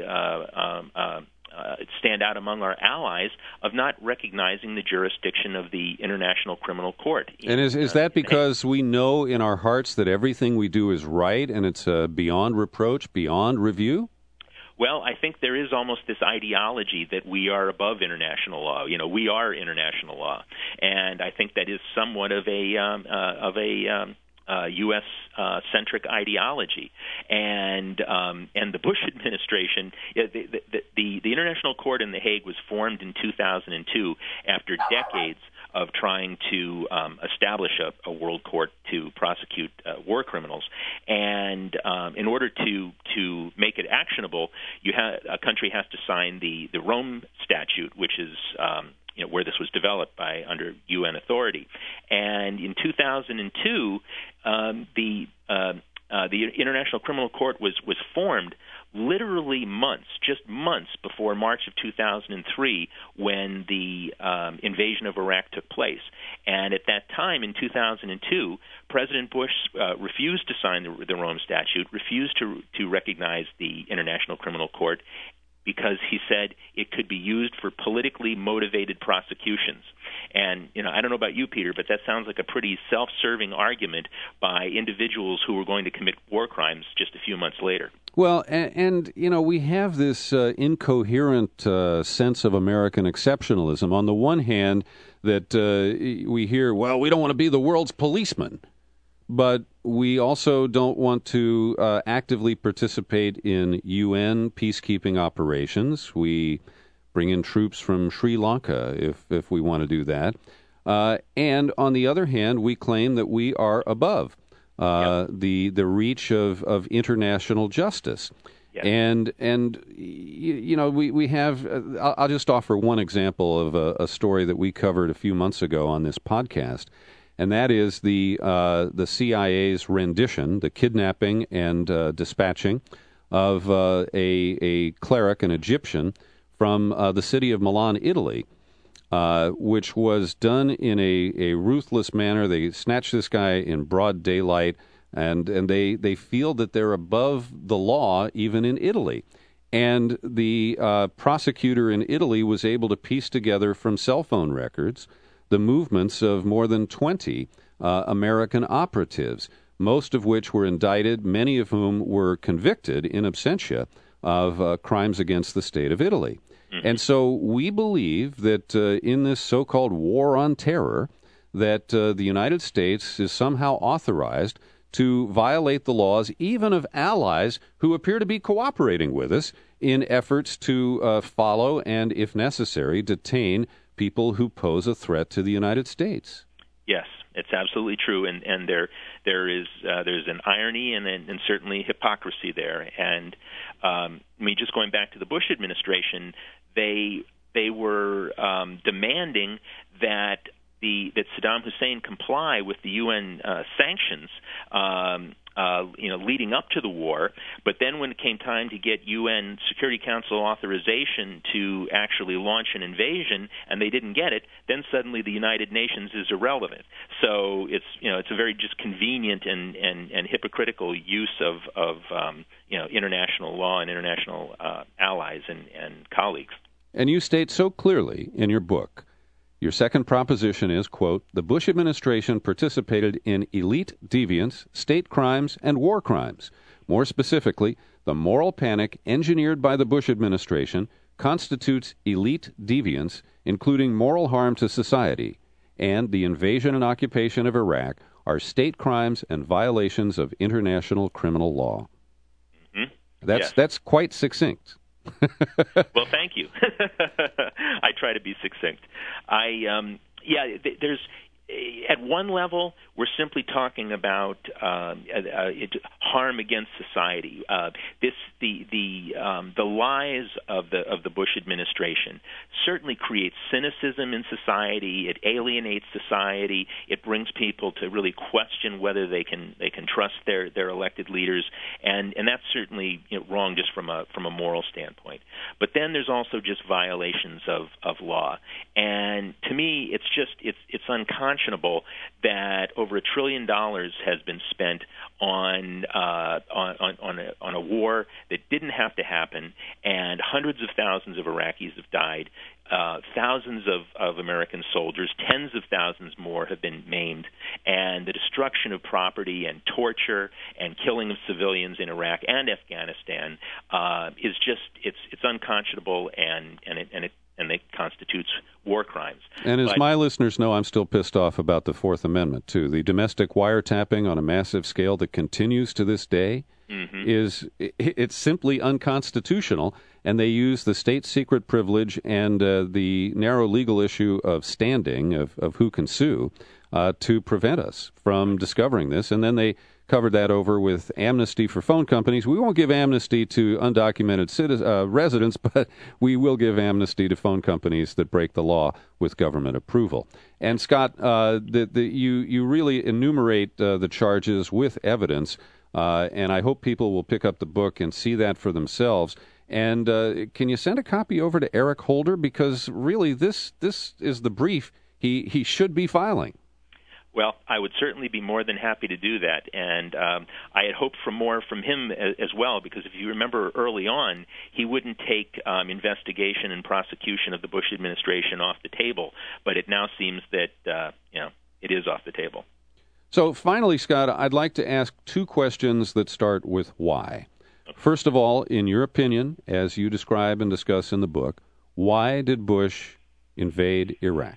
stand out among our allies of not recognizing the jurisdiction of the International Criminal Court. And is that because we know in our hearts that everything we do is right and it's beyond reproach, beyond review? Well, I think there is almost this ideology that we are above international law. We are international law, and I think that is somewhat of a U.S. centric ideology. And the Bush administration, the International Court in The Hague was formed in 2002 after decades of trying to establish a world court to prosecute war criminals. And in order to make it actionable, a country has to sign the Rome Statute, which is where this was developed under UN authority. And in 2002, the International Criminal Court was formed literally just months before March of 2003, when the invasion of Iraq took place. And at that time, in 2002, President Bush refused to sign the Rome Statute, refused to recognize the International Criminal Court, because he said it could be used for politically motivated prosecutions. And, I don't know about you, Peter, but that sounds like a pretty self-serving argument by individuals who were going to commit war crimes just a few months later. Well, and we have this incoherent sense of American exceptionalism. On the one hand, that we hear, well, we don't want to be the world's policeman, but we also don't want to actively participate in UN peacekeeping operations. We bring in troops from Sri Lanka if we want to do that. And on the other hand, we claim that we are above the reach of international justice. Yep. And we have. I'll just offer one example of a story that we covered a few months ago on this podcast, and that is the CIA's rendition, the kidnapping and dispatching of a cleric, an Egyptian, from the city of Milan, Italy, which was done in a ruthless manner. They snatched this guy in broad daylight, and they feel that they're above the law even in Italy. And the prosecutor in Italy was able to piece together from cell phone records the movements of more than 20 American operatives, most of which were indicted, many of whom were convicted in absentia of crimes against the state of Italy. And so we believe that in this so-called war on terror, that the United States is somehow authorized to violate the laws even of allies who appear to be cooperating with us in efforts to follow and, if necessary, detain people who pose a threat to the United States. Yes, it's absolutely true, and there's an irony and certainly hypocrisy there. And just going back to the Bush administration, they were demanding that Saddam Hussein comply with the UN sanctions, leading up to the war. But then when it came time to get UN Security Council authorization to actually launch an invasion, and they didn't get it, then suddenly the United Nations is irrelevant. So it's a very just convenient and hypocritical use of international law and international allies and colleagues. And you state so clearly in your book, your second proposition is, quote, the Bush administration participated in elite deviance, state crimes, and war crimes. More specifically, the moral panic engineered by the Bush administration constitutes elite deviance, including moral harm to society, and the invasion and occupation of Iraq are state crimes and violations of international criminal law. Mm-hmm. That's quite succinct. Well, thank you. I try to be succinct. There's at one level, we're simply talking about harm against society. The lies of the Bush administration certainly create cynicism in society. It alienates society. It brings people to really question whether they can trust their elected leaders, and that's certainly wrong just from a moral standpoint. But then there's also just violations of law, and to me, it's unconscionable that over $1 trillion has been spent on a war that didn't have to happen, and hundreds of thousands of Iraqis have died. Thousands of American soldiers, tens of thousands more have been maimed, and the destruction of property and torture and killing of civilians in Iraq and Afghanistan is just it's unconscionable, and it constitutes war crimes. And as my listeners know, I'm still pissed off about the Fourth Amendment, too. The domestic wiretapping on a massive scale that continues to this day it's simply unconstitutional, and they use the state secret privilege and the narrow legal issue of standing, of who can sue, to prevent us from discovering this. And then they covered that over with amnesty for phone companies. We won't give amnesty to undocumented residents, but we will give amnesty to phone companies that break the law with government approval. And Scott, you really enumerate the charges with evidence, and I hope people will pick up the book and see that for themselves. And can you send a copy over to Eric Holder? Because really, this is the brief he should be filing. Well, I would certainly be more than happy to do that, and I had hoped for more from him as well, because if you remember early on, he wouldn't take investigation and prosecution of the Bush administration off the table, but it now seems that it is off the table. So finally, Scott, I'd like to ask two questions that start with why. Okay. First of all, in your opinion, as you describe and discuss in the book, why did Bush invade Iraq?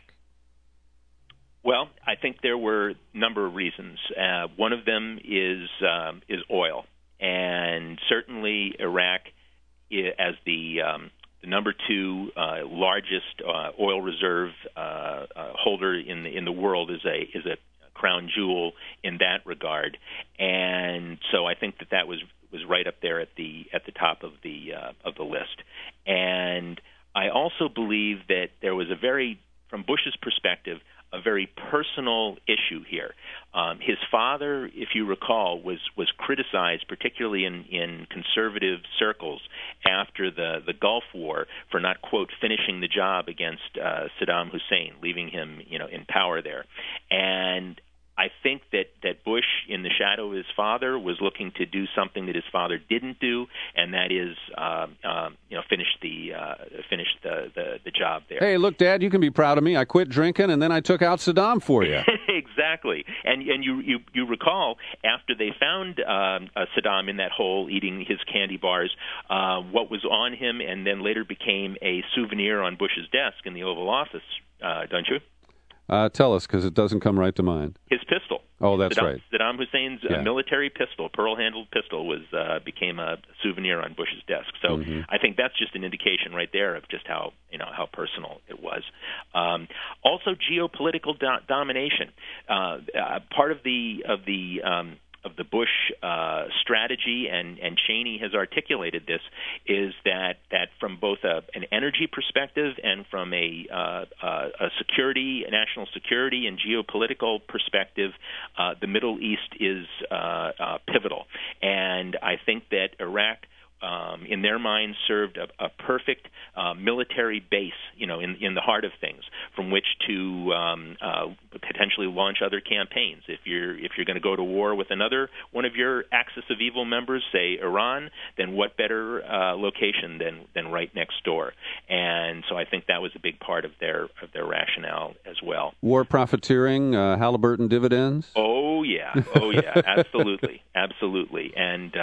Well, I think there were a number of reasons. One of them is oil, and certainly Iraq, as the number two largest oil reserve holder in the world, is a crown jewel in that regard, and so I think that was right up there at the top of the list. And I also believe that there was from Bush's perspective, a very personal issue here. His father, if you recall, was criticized, particularly in conservative circles, after the Gulf War for not, quote, finishing the job against Saddam Hussein, leaving him, in power there. And I think that Bush, in the shadow of his father, was looking to do something that his father didn't do, and that is, finish the job there. Hey, look, Dad, you can be proud of me. I quit drinking, and then I took out Saddam for you. Exactly, and you recall after they found Saddam in that hole eating his candy bars, what was on him, and then later became a souvenir on Bush's desk in the Oval Office, don't you? Tell us, because it doesn't come right to mind. His pistol. Oh, that's right. Saddam Hussein's military pistol, pearl-handled pistol, became a souvenir on Bush's desk. So I think that's just an indication right there of just how personal it was. Also, geopolitical domination. Part of the Bush strategy, and Cheney has articulated this, is that from both an energy perspective and from a national security and geopolitical perspective, the Middle East is pivotal. And I think that Iraq, in their minds, served a perfect military base, in the heart of things, from which to potentially launch other campaigns. If you're going to go to war with another one of your axis of evil members, say Iran, then what better location than right next door? And so I think that was a big part of their rationale as well. War profiteering, Halliburton dividends. Oh yeah, absolutely. And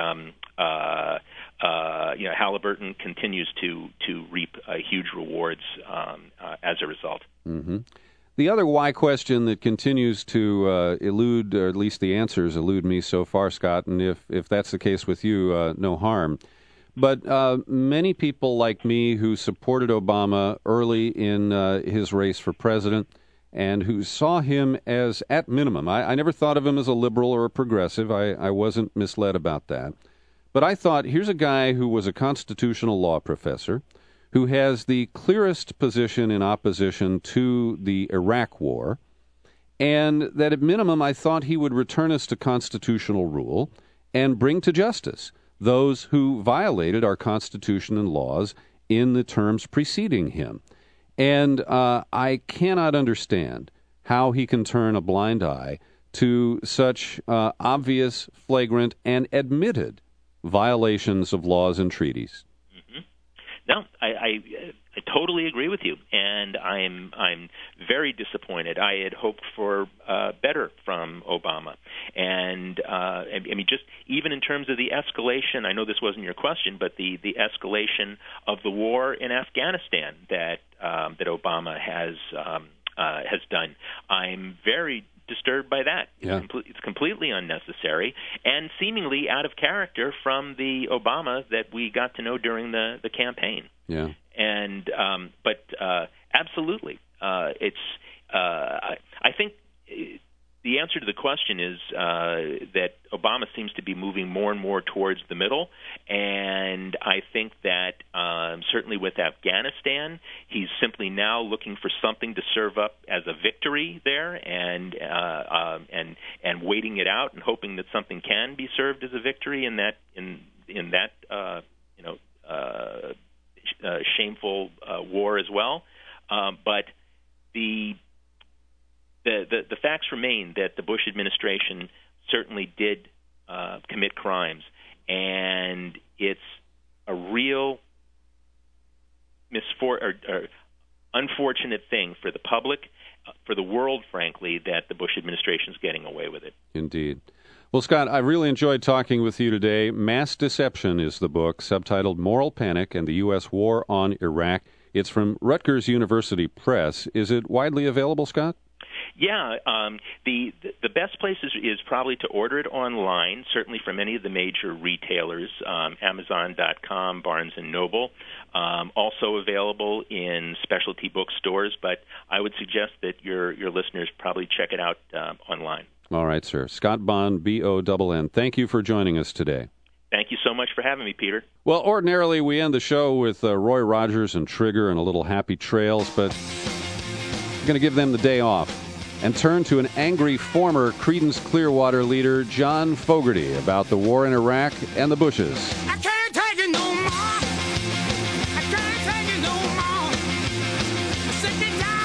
Halliburton continues to reap huge rewards as a result. Mm-hmm. The other why question that continues to elude, or at least the answers elude me so far, Scott, and if that's the case with you, no harm. But many people like me who supported Obama early in his race for president and who saw him as, at minimum, I never thought of him as a liberal or a progressive. I wasn't misled about that. But I thought, here's a guy who was a constitutional law professor, who has the clearest position in opposition to the Iraq War, and that at minimum I thought he would return us to constitutional rule and bring to justice those who violated our Constitution and laws in the terms preceding him. And I cannot understand how he can turn a blind eye to such obvious, flagrant, and admitted violations of laws and treaties. Mm-hmm. No, I totally agree with you, and I'm very disappointed. I had hoped for better from Obama, and I mean, just even in terms of the escalation. I know this wasn't your question, but the escalation of the war in Afghanistan that Obama has done, I'm very disturbed by that. It's completely unnecessary and seemingly out of character from the Obama that we got to know during the campaign. Yeah. And but absolutely, it's. I think the answer to the question is that Obama seems to be moving more and more towards the middle, and I think that certainly with Afghanistan, he's simply now looking for something to serve up as a victory there, and waiting it out and hoping that something can be served as a victory in that shameful war as well. But the facts remain that the Bush administration certainly did commit crimes, and it's a real unfortunate thing for the public, for the world, frankly, that the Bush administration is getting away with it. Indeed. Well, Scott, I really enjoyed talking with you today. Mass Deception is the book, subtitled Moral Panic and the U.S. War on Iraq. It's from Rutgers University Press. Is it widely available, Scott? Yeah, the best place is probably to order it online, certainly from any of the major retailers, Amazon.com, Barnes & Noble, also available in specialty bookstores, but I would suggest that your listeners probably check it out online. All right, sir. Scott Bonn, B-O-N-N. Thank you for joining us today. Thank you so much for having me, Peter. Well, ordinarily we end the show with Roy Rogers and Trigger and a little Happy Trails, but I'm going to give them the day off. and turn to an angry former Creedence Clearwater leader, John Fogerty, about the war in Iraq and the Bushes. I can't take it no more. I can't take it no more. I'm sick and tired.